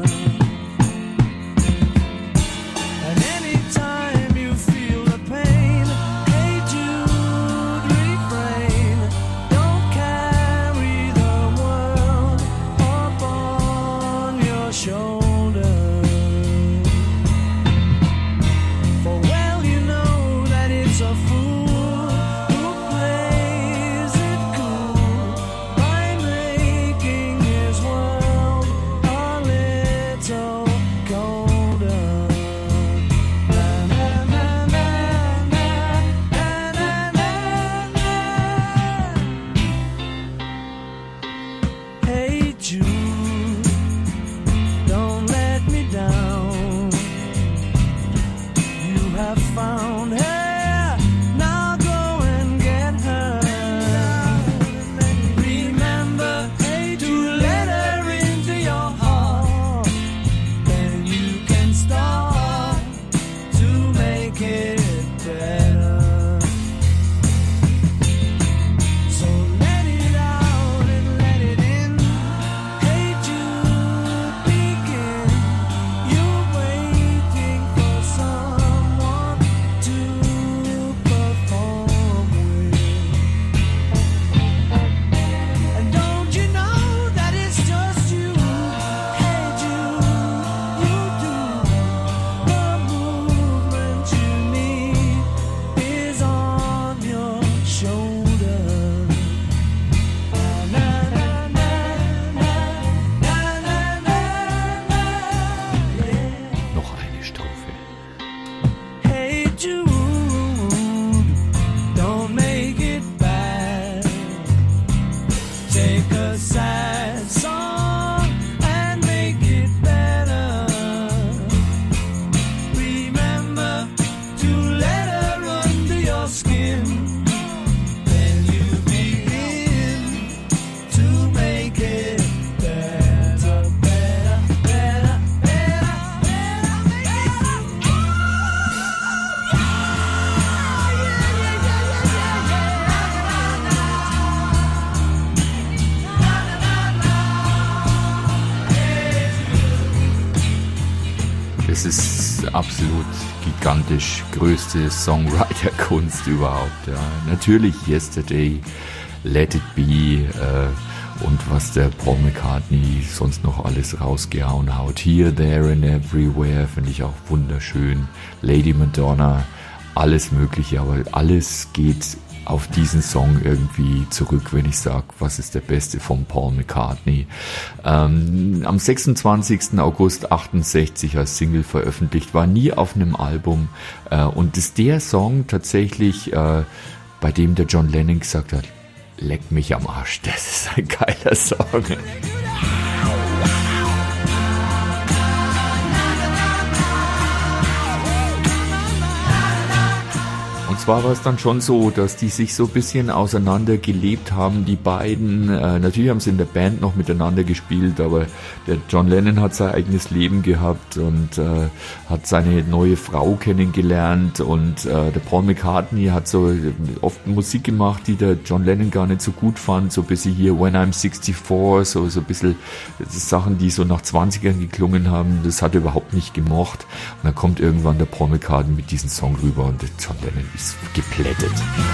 And anytime you feel the pain, hey Jude, refrain. Don't carry the world up on your shoulder. For well you know that it's a fool who plays it cool by making his world a little colder. Na, na, na, na, na, na, na, na. Hey Jude, don't let me down. You have found her, now go and get her. Remember to let her into your heart, then you can start to make it better. So let it out and let it in. Hey Jude, begin. You're waiting for someone to perform with. And don't you know that it's just you? Hey Jude, you do. The movement you need is on your shoulder. Na na na na na na na na. Yeah. Noch eine Strophe. Hey Jude, don't make it bad. Take a sad song and make it better. Remember to let her under your skin, then you begin to make it better, better, better, better, better, make it. Das ist absolut gigantisch, größte Songwriter-Kunst überhaupt. Ja. Natürlich Yesterday, Let It Be äh, und was der Paul McCartney sonst noch alles rausgehauen haut. Here, There and Everywhere finde ich auch wunderschön. Lady Madonna, alles Mögliche, aber alles geht auf diesen Song irgendwie zurück, wenn ich sage, was ist der beste von Paul McCartney. Ähm, am sechsundzwanzigsten August achtundsechzig als Single veröffentlicht, war nie auf einem Album äh, und ist der Song tatsächlich, äh, bei dem der John Lennon gesagt hat, leck mich am Arsch, das ist ein geiler Song. Und zwar war es dann schon so, dass die sich so ein bisschen auseinander gelebt haben, die beiden. Äh, natürlich haben sie in der Band noch miteinander gespielt, aber der John Lennon hat sein eigenes Leben gehabt und äh, hat seine neue Frau kennengelernt und äh, der Paul McCartney hat so oft Musik gemacht, die der John Lennon gar nicht so gut fand, so ein bisschen hier When I'm sixty-four, so, so ein bisschen Sachen, die so nach zwanzigern geklungen haben, das hat er überhaupt nicht gemocht. Und dann kommt irgendwann der Paul McCartney mit diesem Song rüber und der John Lennon ist geplättet.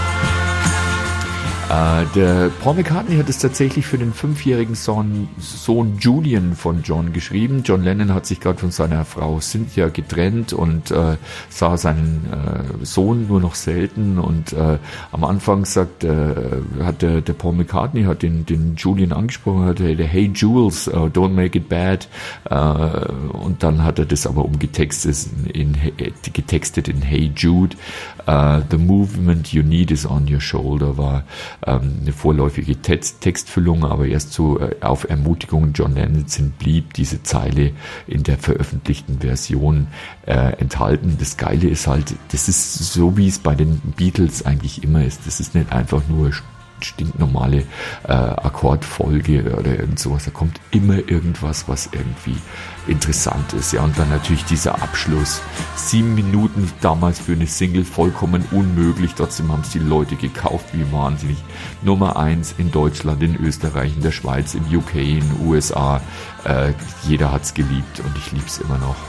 Äh, der Paul McCartney hat es tatsächlich für den fünfjährigen Sohn, Sohn Julian von John geschrieben. John Lennon hat sich gerade von seiner Frau Cynthia getrennt und äh, sah seinen äh, Sohn nur noch selten und äh, am Anfang sagt, äh, hat der, der Paul McCartney hat den, den Julian angesprochen, hat der Hey Jules, uh, don't make it bad, äh, und dann hat er das aber umgetextet in, in, getextet in Hey Jude, uh, the movement you need is on your shoulder, war eine vorläufige Text, Textfüllung, aber erst so äh, auf Ermutigung John Lennons hin blieb diese Zeile in der veröffentlichten Version äh, enthalten. Das Geile ist halt, das ist so, wie es bei den Beatles eigentlich immer ist. Das ist nicht einfach nur stinknormale äh, Akkordfolge oder irgend sowas. Da kommt immer irgendwas, was irgendwie interessant ist. Ja, und dann natürlich dieser Abschluss. Sieben Minuten damals für eine Single, vollkommen unmöglich. Trotzdem haben es die Leute gekauft wie wahnsinnig. Nummer eins in Deutschland, in Österreich, in der Schweiz, in U K, in den U S A. Äh, jeder hat's geliebt und ich lieb's immer noch.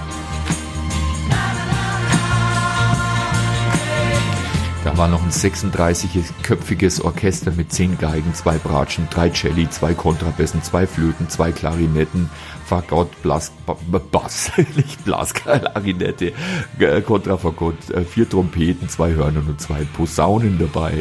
Da war noch ein sechsunddreißig-köpfiges Orchester mit zehn Geigen, zwei Bratschen, drei Celli, zwei Kontrabässen, zwei Flöten, zwei Klarinetten, Fagott, Blas, Bass, nicht Blasklarinette, Kontrafagott, vier Trompeten, zwei Hörner und zwei Posaunen dabei.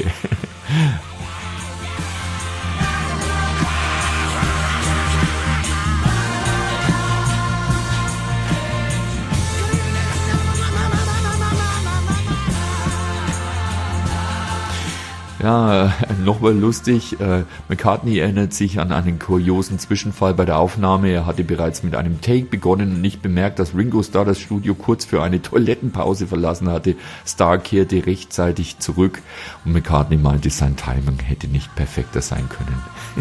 Ja, nochmal lustig, äh, McCartney erinnert sich an einen kuriosen Zwischenfall bei der Aufnahme. Er hatte bereits mit einem Take begonnen und nicht bemerkt, dass Ringo Starr das Studio kurz für eine Toilettenpause verlassen hatte. Starr kehrte rechtzeitig zurück und McCartney meinte, sein Timing hätte nicht perfekter sein können.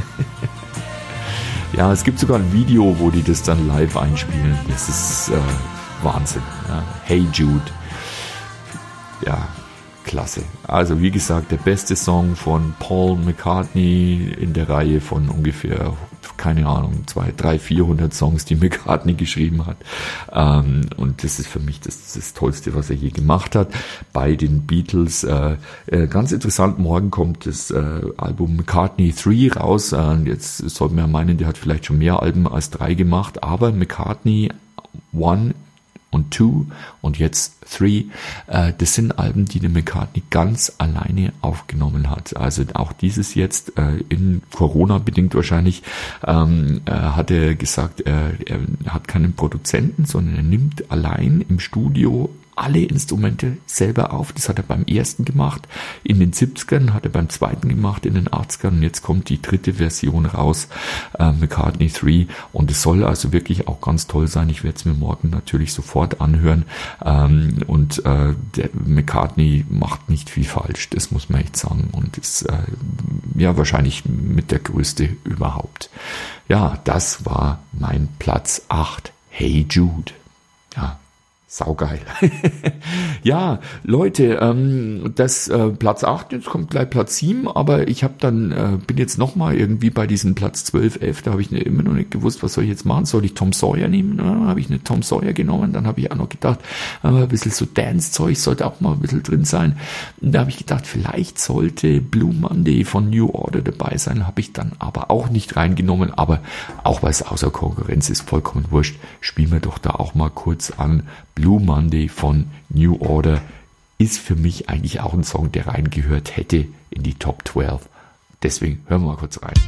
Ja, es gibt sogar ein Video, wo die das dann live einspielen. Das ist äh, Wahnsinn. Ja. Hey Jude. Ja, klasse. Also wie gesagt, der beste Song von Paul McCartney in der Reihe von ungefähr, keine Ahnung, zwei, drei, vierhundert Songs, die McCartney geschrieben hat. Ähm, und das ist für mich das, das Tollste, was er je gemacht hat. Bei den Beatles, äh, äh, ganz interessant, morgen kommt das äh, Album McCartney drei raus. Äh, jetzt sollte man ja meinen, der hat vielleicht schon mehr Alben als drei gemacht, aber McCartney eins und zwei und jetzt drei, äh, das sind Alben, die der McCartney ganz alleine aufgenommen hat. Also auch dieses jetzt, äh, in Corona bedingt wahrscheinlich, ähm, äh, hat er gesagt, äh, er hat keinen Produzenten, sondern er nimmt allein im Studio alle Instrumente selber auf. Das hat er beim ersten gemacht, in den siebzigern, hat er beim zweiten gemacht, in den achtzigern und jetzt kommt die dritte Version raus, äh, McCartney drei, und es soll also wirklich auch ganz toll sein. Ich werde es mir morgen natürlich sofort anhören, ähm, und äh, der McCartney macht nicht viel falsch, das muss man echt sagen, und ist äh, ja wahrscheinlich mit der größte überhaupt. Ja, das war mein Platz acht, Hey Jude. Ja, saugeil. Ja, Leute, ähm, das äh, Platz acht, jetzt kommt gleich Platz sieben, aber ich habe dann, äh, bin jetzt nochmal irgendwie bei diesem Platz zwölf, elf, da habe ich ne, immer noch nicht gewusst, was soll ich jetzt machen, soll ich Tom Sawyer nehmen? Dann habe ich eine Tom Sawyer genommen, dann habe ich auch noch gedacht, äh, ein bisschen so Dance-Zeug sollte auch mal ein bisschen drin sein. Und da habe ich gedacht, vielleicht sollte Blue Monday von New Order dabei sein, habe ich dann aber auch nicht reingenommen, aber auch weil es außer Konkurrenz ist, vollkommen wurscht, spielen wir doch da auch mal kurz an Blue Monday von New Order. ist für mich eigentlich auch ein Song, der reingehört hätte in die Top zwölf. Deswegen hören wir mal kurz rein.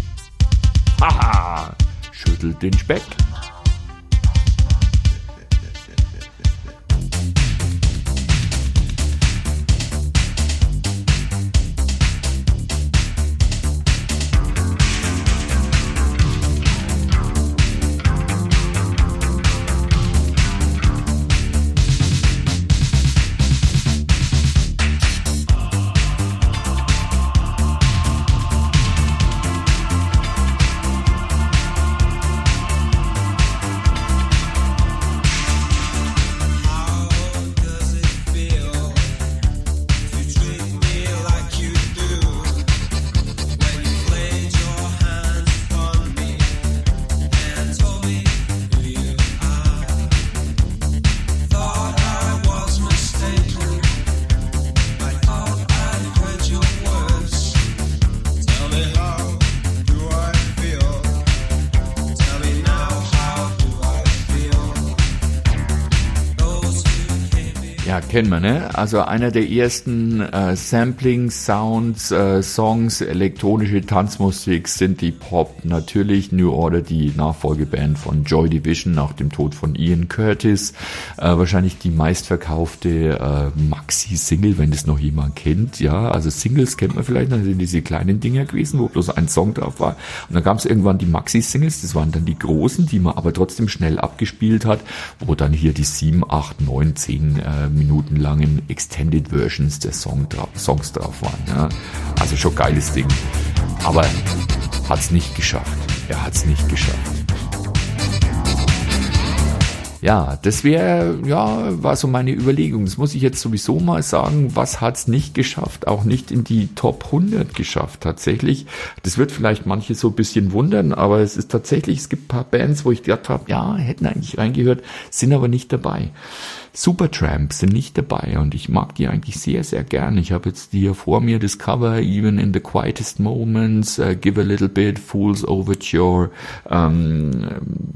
Haha, schüttelt den Speck. Ja, kennen wir, ne? Also einer der ersten äh, Sampling-Sounds, äh, Songs, elektronische Tanzmusik, Synthie-Pop, natürlich New Order, die Nachfolgeband von Joy Division nach dem Tod von Ian Curtis. Äh, wahrscheinlich die meistverkaufte äh, Maxi-Single, wenn das noch jemand kennt. Ja, also Singles kennt man vielleicht, das sind diese kleinen Dinger gewesen, wo bloß ein Song drauf war. Und dann gab es irgendwann die Maxi-Singles, das waren dann die großen, die man aber trotzdem schnell abgespielt hat, wo dann hier die sieben, acht, neun, zehn äh, Minuten langen Extended Versions der Song dra- Songs drauf waren. Ja. Also schon geiles Ding. Aber hat's nicht geschafft. Er hat's nicht geschafft. Ja, das wäre, ja, war so meine Überlegung. Das muss ich jetzt sowieso mal sagen. Was hat's nicht geschafft? Auch nicht in die Top hundert geschafft, tatsächlich. Das wird vielleicht manche so ein bisschen wundern, aber es ist tatsächlich, es gibt ein paar Bands, wo ich gedacht habe, ja, hätten eigentlich reingehört, sind aber nicht dabei. Supertramp sind nicht dabei und ich mag die eigentlich sehr, sehr gern. Ich habe jetzt hier vor mir das Cover, Even in the Quietest Moments, uh, Give a Little Bit, Fool's Overture, ähm,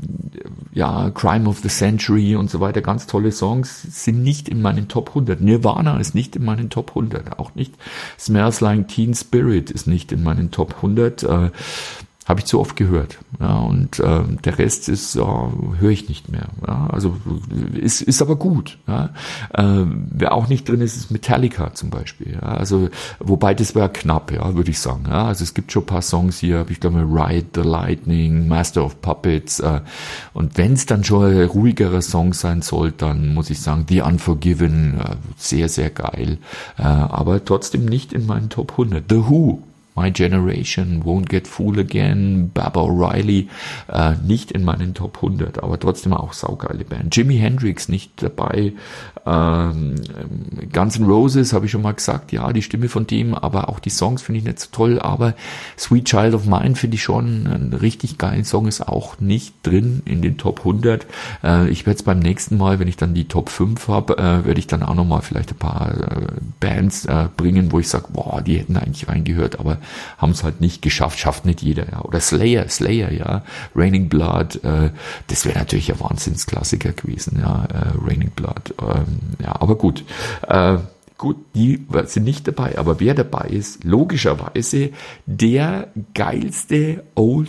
ja, Crime of the Century und so weiter. Ganz tolle Songs, sind nicht in meinen Top hundert. Nirvana ist nicht in meinen Top hundert. Auch nicht Smells Like Teen Spirit ist nicht in meinen Top hundert. Äh, Habe ich zu oft gehört. Ja, und äh, der Rest ist, ja, höre ich nicht mehr. Ja, also ist, ist aber gut. Ja. Äh, wer auch nicht drin ist, ist Metallica zum Beispiel. Ja. Also, wobei das war knapp, ja, würde ich sagen. Ja. Also es gibt schon ein paar Songs hier, ich glaube Ride the Lightning, Master of Puppets. Äh, und wenn es dann schon ein ruhigerer Song sein soll, dann muss ich sagen, The Unforgiven, äh, sehr, sehr geil. Äh, aber trotzdem nicht in meinen Top hundert. The Who. My Generation, Won't Get Fooled Again, Baba O'Reilly, äh, nicht in meinen Top hundert, aber trotzdem auch saugeile Band. Jimi Hendrix nicht dabei, ähm, Guns N' Roses habe ich schon mal gesagt, ja, die Stimme von dem, aber auch die Songs finde ich nicht so toll, aber Sweet Child of Mine finde ich schon ein richtig geilen Song, ist auch nicht drin in den Top hundert. Äh, ich werde es beim nächsten Mal, wenn ich dann die Top fünf habe, äh, werde ich dann auch nochmal vielleicht ein paar äh, Bands äh, bringen, wo ich sage, boah, die hätten eigentlich reingehört, aber haben es halt nicht geschafft, schafft nicht jeder, ja. Oder Slayer, Slayer, ja, Raining Blood, äh, das wäre natürlich ein Wahnsinnsklassiker gewesen, ja, äh, Raining Blood, ähm, ja, aber gut, äh, gut, die sind nicht dabei, aber wer dabei ist, logischerweise der geilste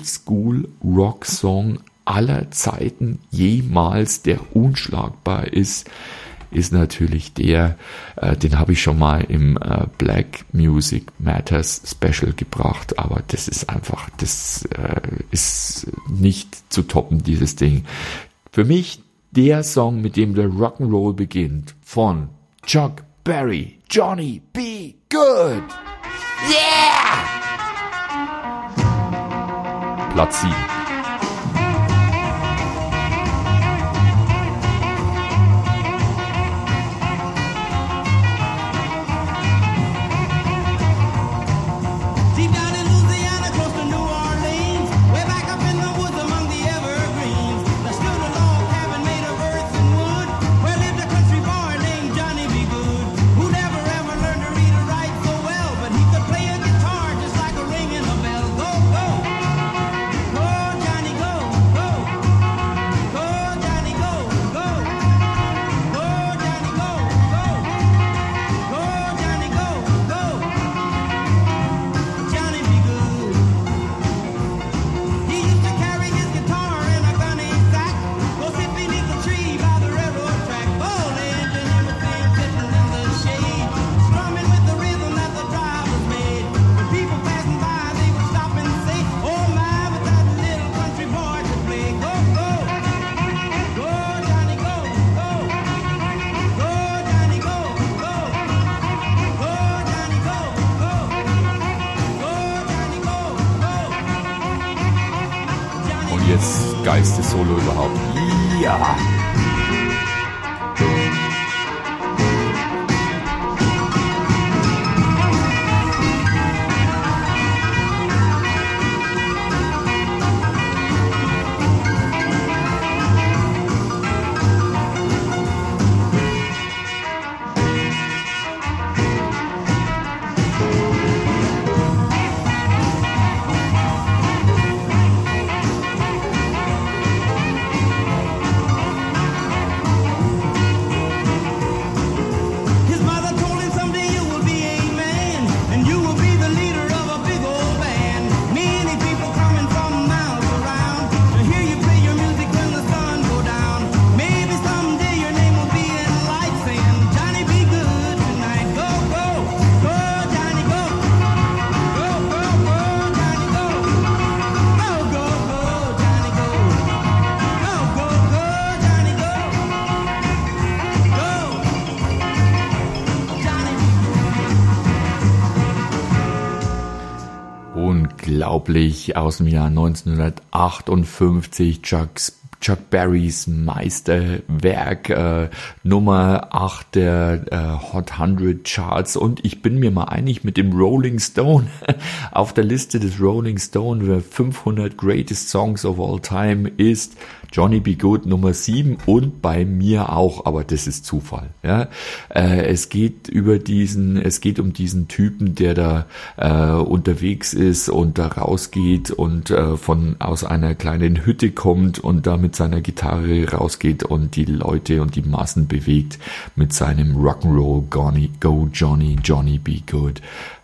Oldschool-Rock-Song aller Zeiten jemals, der unschlagbar ist, ist natürlich der, äh, den habe ich schon mal im äh, Black Music Matters Special gebracht, aber das ist einfach, das äh, ist nicht zu toppen, dieses Ding. Für mich der Song, mit dem der Rock'n'Roll beginnt, von Chuck Berry, Johnny B. Good. Yeah! Platz sieben. Deep down in Louisiana, close to New Orleans, way back up in the woods among the evergreens, there stood a log cabin made of earth and wood, where lived a country boy named Johnny B. Good, who never ever learned to read or write so well, but he could play a guitar just like a ringing a bell. Go, go! Oh, jetzt geilste Solo überhaupt. Ja! His mother told him someday you will be a man, and you will be the leader of a big old band. Many people coming from miles around to hear you play your music when the sun go down. Maybe someday your name will be in lights saying, Johnny, be good tonight. Go, go, go, Johnny, go. Go, go, go, Johnny, go. Go, go, go, Johnny, go. Go, go, go, Johnny, go. Go. Unglaublich, aus dem Jahr neunzehnhundertachtundfünfzig, Chuck's Chuck Berrys Meisterwerk, äh, Nummer acht der äh, Hot hundert Charts, und ich bin mir mal einig mit dem Rolling Stone. Auf der Liste des Rolling Stone für fünfhundert Greatest Songs of All Time ist Johnny B. Good Nummer sieben und bei mir auch, aber das ist Zufall. Ja, äh, es geht über diesen, es geht um diesen Typen, der da äh, unterwegs ist und da rausgeht und äh, von aus einer kleinen Hütte kommt und da mit seiner Gitarre rausgeht und die Leute und die Massen bewegt mit seinem Rock'n'Roll Johnny, Go Johnny, Johnny B. Good.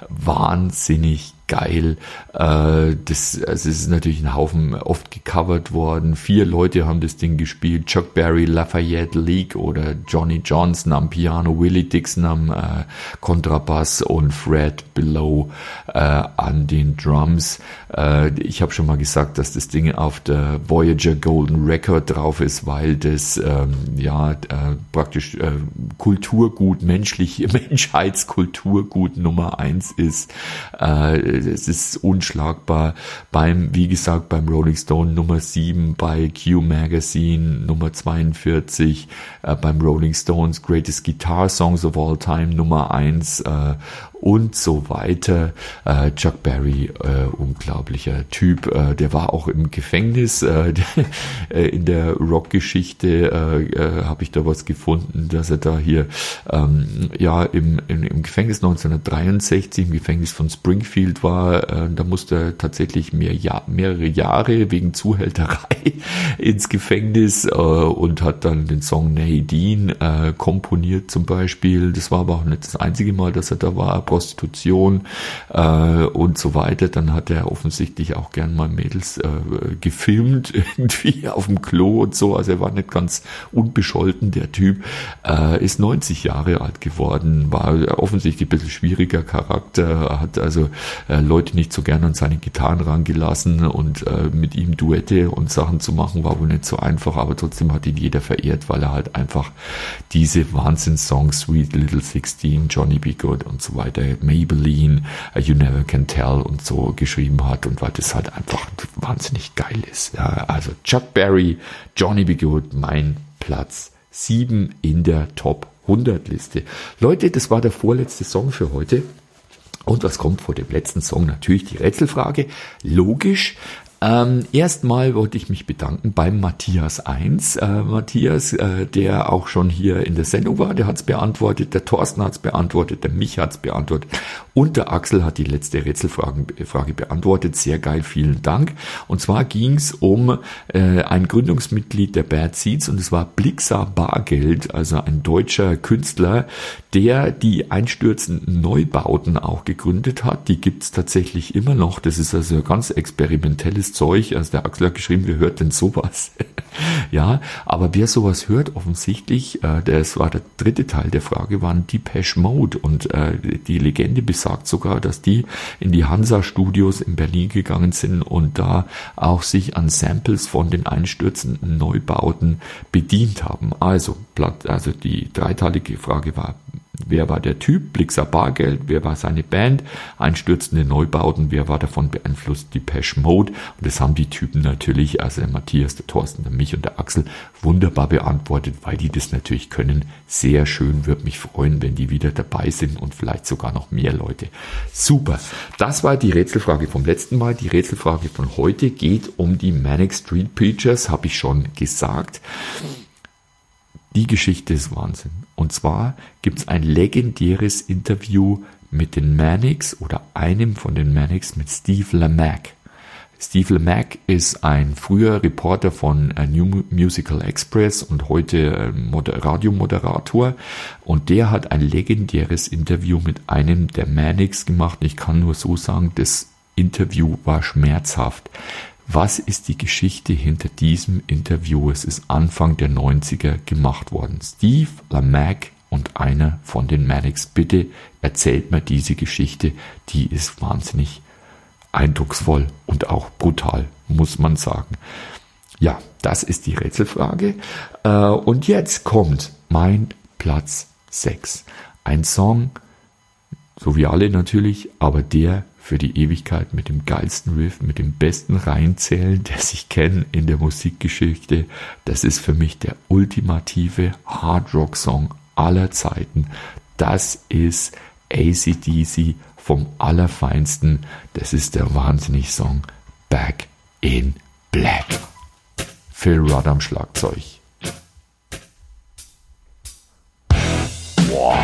Wahnsinnig geil. Äh, das, also es ist natürlich ein Haufen oft gecovert worden. Vier Leute haben das Ding gespielt. Chuck Berry, Lafayette Leak oder Johnny Johnson am Piano, Willie Dixon am äh, Kontrabass und Fred Below äh, an den Drums. Äh, ich habe schon mal gesagt, dass das Ding auf der Voyager Golden Record drauf ist, weil das ähm, ja äh, praktisch äh, Kulturgut, menschlich, Menschheitskulturgut Nummer eins ist. Äh, Es ist unschlagbar beim, wie gesagt, beim Rolling Stone Nummer sieben, bei Q Magazine Nummer zweiundvierzig, äh, beim Rolling Stones Greatest Guitar Songs of All Time Nummer eins äh, und so weiter. Äh, Chuck Berry, äh, unglaublicher Typ, äh, der war auch im Gefängnis. Äh, der, in der Rockgeschichte äh, äh, habe ich da was gefunden, dass er da hier ähm, ja im, im, im Gefängnis neunzehnhundertdreiundsechzig, im Gefängnis von Springfield war. Äh, da musste er tatsächlich mehr, ja, mehrere Jahre wegen Zuhälterei ins Gefängnis äh, und hat dann den Song Nadine äh, komponiert zum Beispiel. Das war aber auch nicht das einzige Mal, dass er da war. Prostitution äh, und so weiter. Dann hat er offensichtlich auch gern mal Mädels äh, gefilmt, irgendwie auf dem Klo und so. Also er war nicht ganz unbescholten, der Typ. Äh, ist neunzig Jahre alt geworden, war offensichtlich ein bisschen schwieriger Charakter, hat also äh, Leute nicht so gern an seine Gitarren rangelassen und äh, mit ihm Duette und Sachen zu machen, war wohl nicht so einfach, aber trotzdem hat ihn jeder verehrt, weil er halt einfach diese Wahnsinns-Songs, Sweet Little sixteen, Johnny B. Good und so weiter, Maybelline, uh, You Never Can Tell und so geschrieben hat und weil das halt einfach wahnsinnig geil ist. Ja, also Chuck Berry, Johnny B. Good, mein Platz sieben in der Top hundert Liste. Leute, das war der vorletzte Song für heute. Und was kommt vor dem letzten Song? Natürlich die Rätselfrage. Logisch. Ähm, erstmal wollte ich mich bedanken beim Matthias eins. Äh, Matthias, äh, der auch schon hier in der Sendung war, der hat es beantwortet, der Thorsten hat es beantwortet, der Mich hat es beantwortet und der Axel hat die letzte Rätselfrage Frage beantwortet. Sehr geil, vielen Dank. Und zwar ging es um äh, ein Gründungsmitglied der Bad Seeds und es war Blixa Bargeld, also ein deutscher Künstler, der die einstürzenden Neubauten auch gegründet hat. Die gibt es tatsächlich immer noch. Das ist also ein ganz experimentelles Zeug. Also der Axel hat geschrieben, wer hört denn sowas? Ja, aber wer sowas hört, offensichtlich, äh, das war der dritte Teil der Frage, waren Depeche Mode und äh, die Legende besagt sogar, dass die in die Hansa-Studios in Berlin gegangen sind und da auch sich an Samples von den einstürzenden Neubauten bedient haben. Also, also die dreiteilige Frage war Wer war der Typ? Blixer Bargeld. Wer war seine Band? Einstürzende Neubauten. Wer war davon beeinflusst? Depeche Mode. Und das haben die Typen natürlich, also der Matthias, der Thorsten, der mich und der Axel, wunderbar beantwortet, weil die das natürlich können. Sehr schön, würde mich freuen, wenn die wieder dabei sind und vielleicht sogar noch mehr Leute. Super. Das war die Rätselfrage vom letzten Mal. Die Rätselfrage von heute geht um die Manic Street Preachers, habe ich schon gesagt. Die Geschichte ist Wahnsinn. Und zwar gibt es ein legendäres Interview mit den Manics oder einem von den Manics mit Steve Lamacq. Steve Lamacq ist ein früher Reporter von New Musical Express und heute Radiomoderator. Und der hat ein legendäres Interview mit einem der Manics gemacht. Ich kann nur so sagen, das Interview war schmerzhaft. Was ist die Geschichte hinter diesem Interview? Es ist Anfang der neunziger gemacht worden. Steve Lamacq und einer von den Manics. Bitte erzählt mir diese Geschichte. Die ist wahnsinnig eindrucksvoll und auch brutal, muss man sagen. Ja, das ist die Rätselfrage. Und jetzt kommt mein Platz sechs. Ein Song, so wie alle natürlich, aber der für die Ewigkeit mit dem geilsten Riff, mit dem besten Reinzählen, der sich kennt in der Musikgeschichte. Das ist für mich der ultimative Hard-Rock-Song aller Zeiten. Das ist A C D C vom Allerfeinsten. Das ist der wahnsinnige Song Back in Black. Phil Rudd am Schlagzeug. Wow.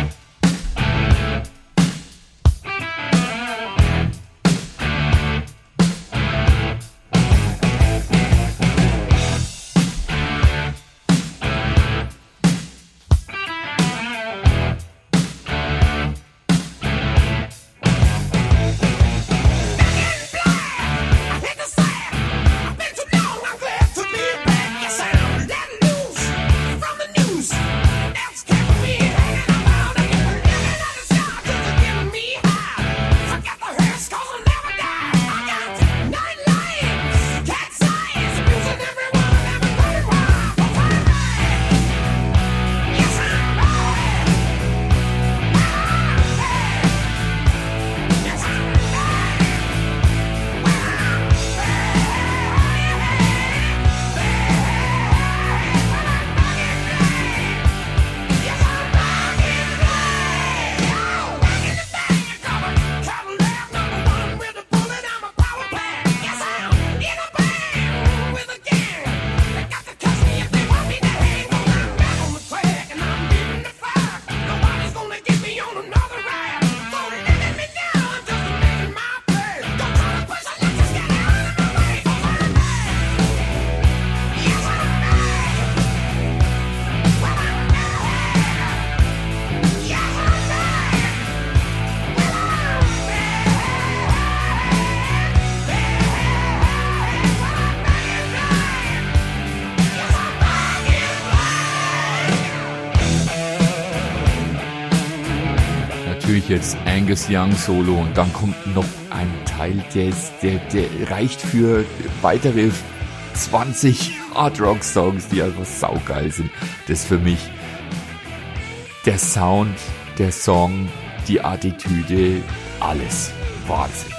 Jetzt Angus Young Solo und dann kommt noch ein Teil, der, ist, der, der reicht für weitere zwanzig Hard-Rock-Songs, die einfach saugeil sind. Das ist für mich der Sound, der Song, die Attitüde, alles. Wahnsinn.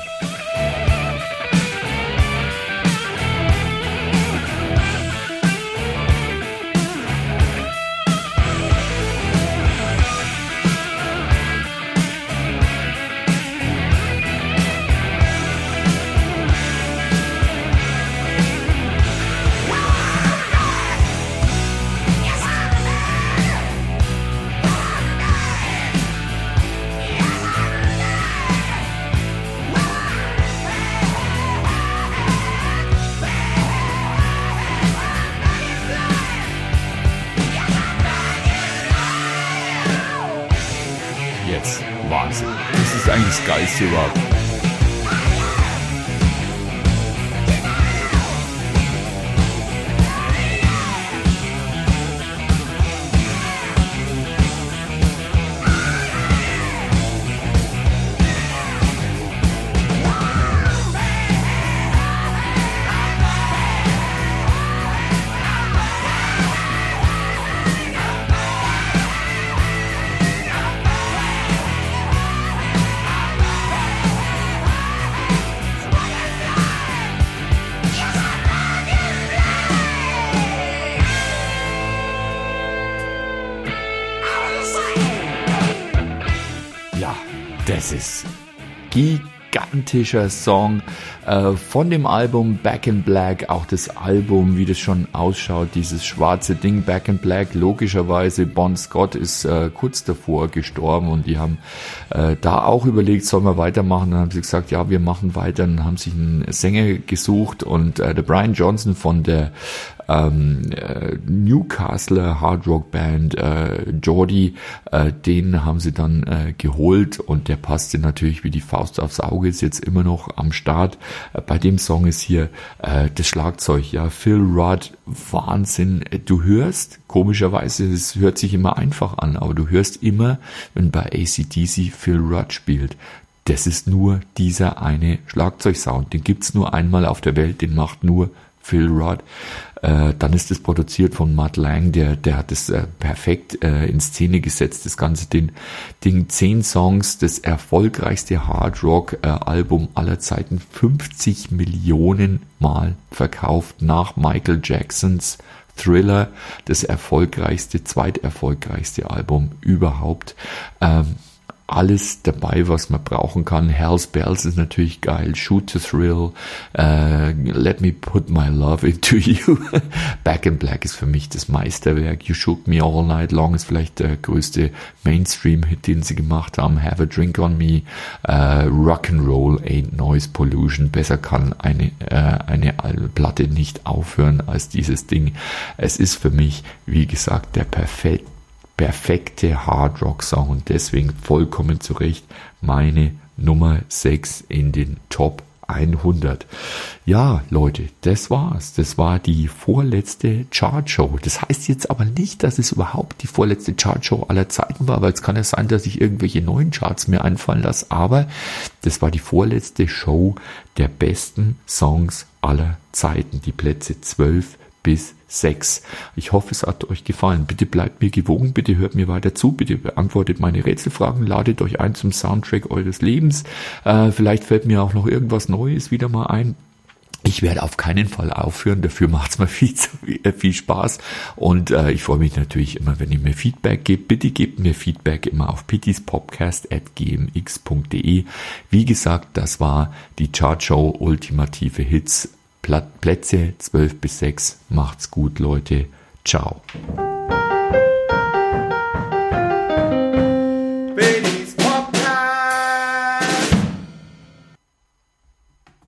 Wahnsinn. Das ist eigentlich das Geilste überhaupt. Das ist gigantischer Song äh, von dem Album Back in Black. Auch das Album, wie das schon ausschaut, dieses schwarze Ding Back in Black. Logischerweise, Bon Scott ist äh, kurz davor gestorben und die haben äh, da auch überlegt, sollen wir weitermachen? Dann haben sie gesagt, ja, wir machen weiter. Dann haben sich einen Sänger gesucht und äh, der Brian Johnson von der ähm, äh, Newcastle Hard Rock Band äh, Geordie, äh, den haben sie dann äh, geholt und der passte natürlich wie die Faust aufs Auge, ist jetzt immer noch am Start. Äh, bei dem Song ist hier äh, das Schlagzeug, ja, Phil Rudd, Wahnsinn. Du hörst, komischerweise, es hört sich immer einfach an, aber du hörst immer, wenn bei A C D C Phil Rudd spielt, das ist nur dieser eine Schlagzeugsound, den gibt's nur einmal auf der Welt, den macht nur Phil Rudd. Äh, dann ist es produziert von Mutt Lange, der, der hat es äh, perfekt äh, in Szene gesetzt, das ganze Ding. Ding zehn Songs, das erfolgreichste Hard Rock äh, Album aller Zeiten, fünfzig Millionen Mal verkauft, nach Michael Jacksons Thriller, das erfolgreichste, zweiterfolgreichste Album überhaupt. Ähm, Alles dabei, was man brauchen kann. Hell's Bells ist natürlich geil. Shoot to Thrill. Uh, Let Me Put My Love Into You. Back in Black ist für mich das Meisterwerk. You Shook Me All Night Long ist vielleicht der größte Mainstream-Hit, den sie gemacht haben. Have a Drink on Me. Uh, Rock'n'Roll Ain't Noise Pollution. Besser kann eine, uh, eine Platte nicht aufhören als dieses Ding. Es ist für mich, wie gesagt, der perfekte perfekte Hard-Rock-Song und deswegen vollkommen zu Recht meine Nummer sechs in den Top hundert. Ja, Leute, das war's. Das war die vorletzte Chartshow. Das heißt jetzt aber nicht, dass es überhaupt die vorletzte Chartshow aller Zeiten war, weil es kann ja sein, dass ich irgendwelche neuen Charts mir einfallen lasse, aber das war die vorletzte Show der besten Songs aller Zeiten. Die Plätze zwölf bis sechs. Ich hoffe, es hat euch gefallen. Bitte bleibt mir gewogen, bitte hört mir weiter zu, bitte beantwortet meine Rätselfragen, ladet euch ein zum Soundtrack eures Lebens. Äh, vielleicht fällt mir auch noch irgendwas Neues wieder mal ein. Ich werde auf keinen Fall aufhören, dafür macht es mir viel, zu, äh, viel Spaß und äh, ich freue mich natürlich immer, wenn ihr mir Feedback gebt. Bitte gebt mir Feedback immer auf pittispodcast at g m x punkt d e. Wie gesagt, das war die Chartshow Ultimative Hits. Plätze zwölf bis sechs. Macht's gut, Leute. Ciao.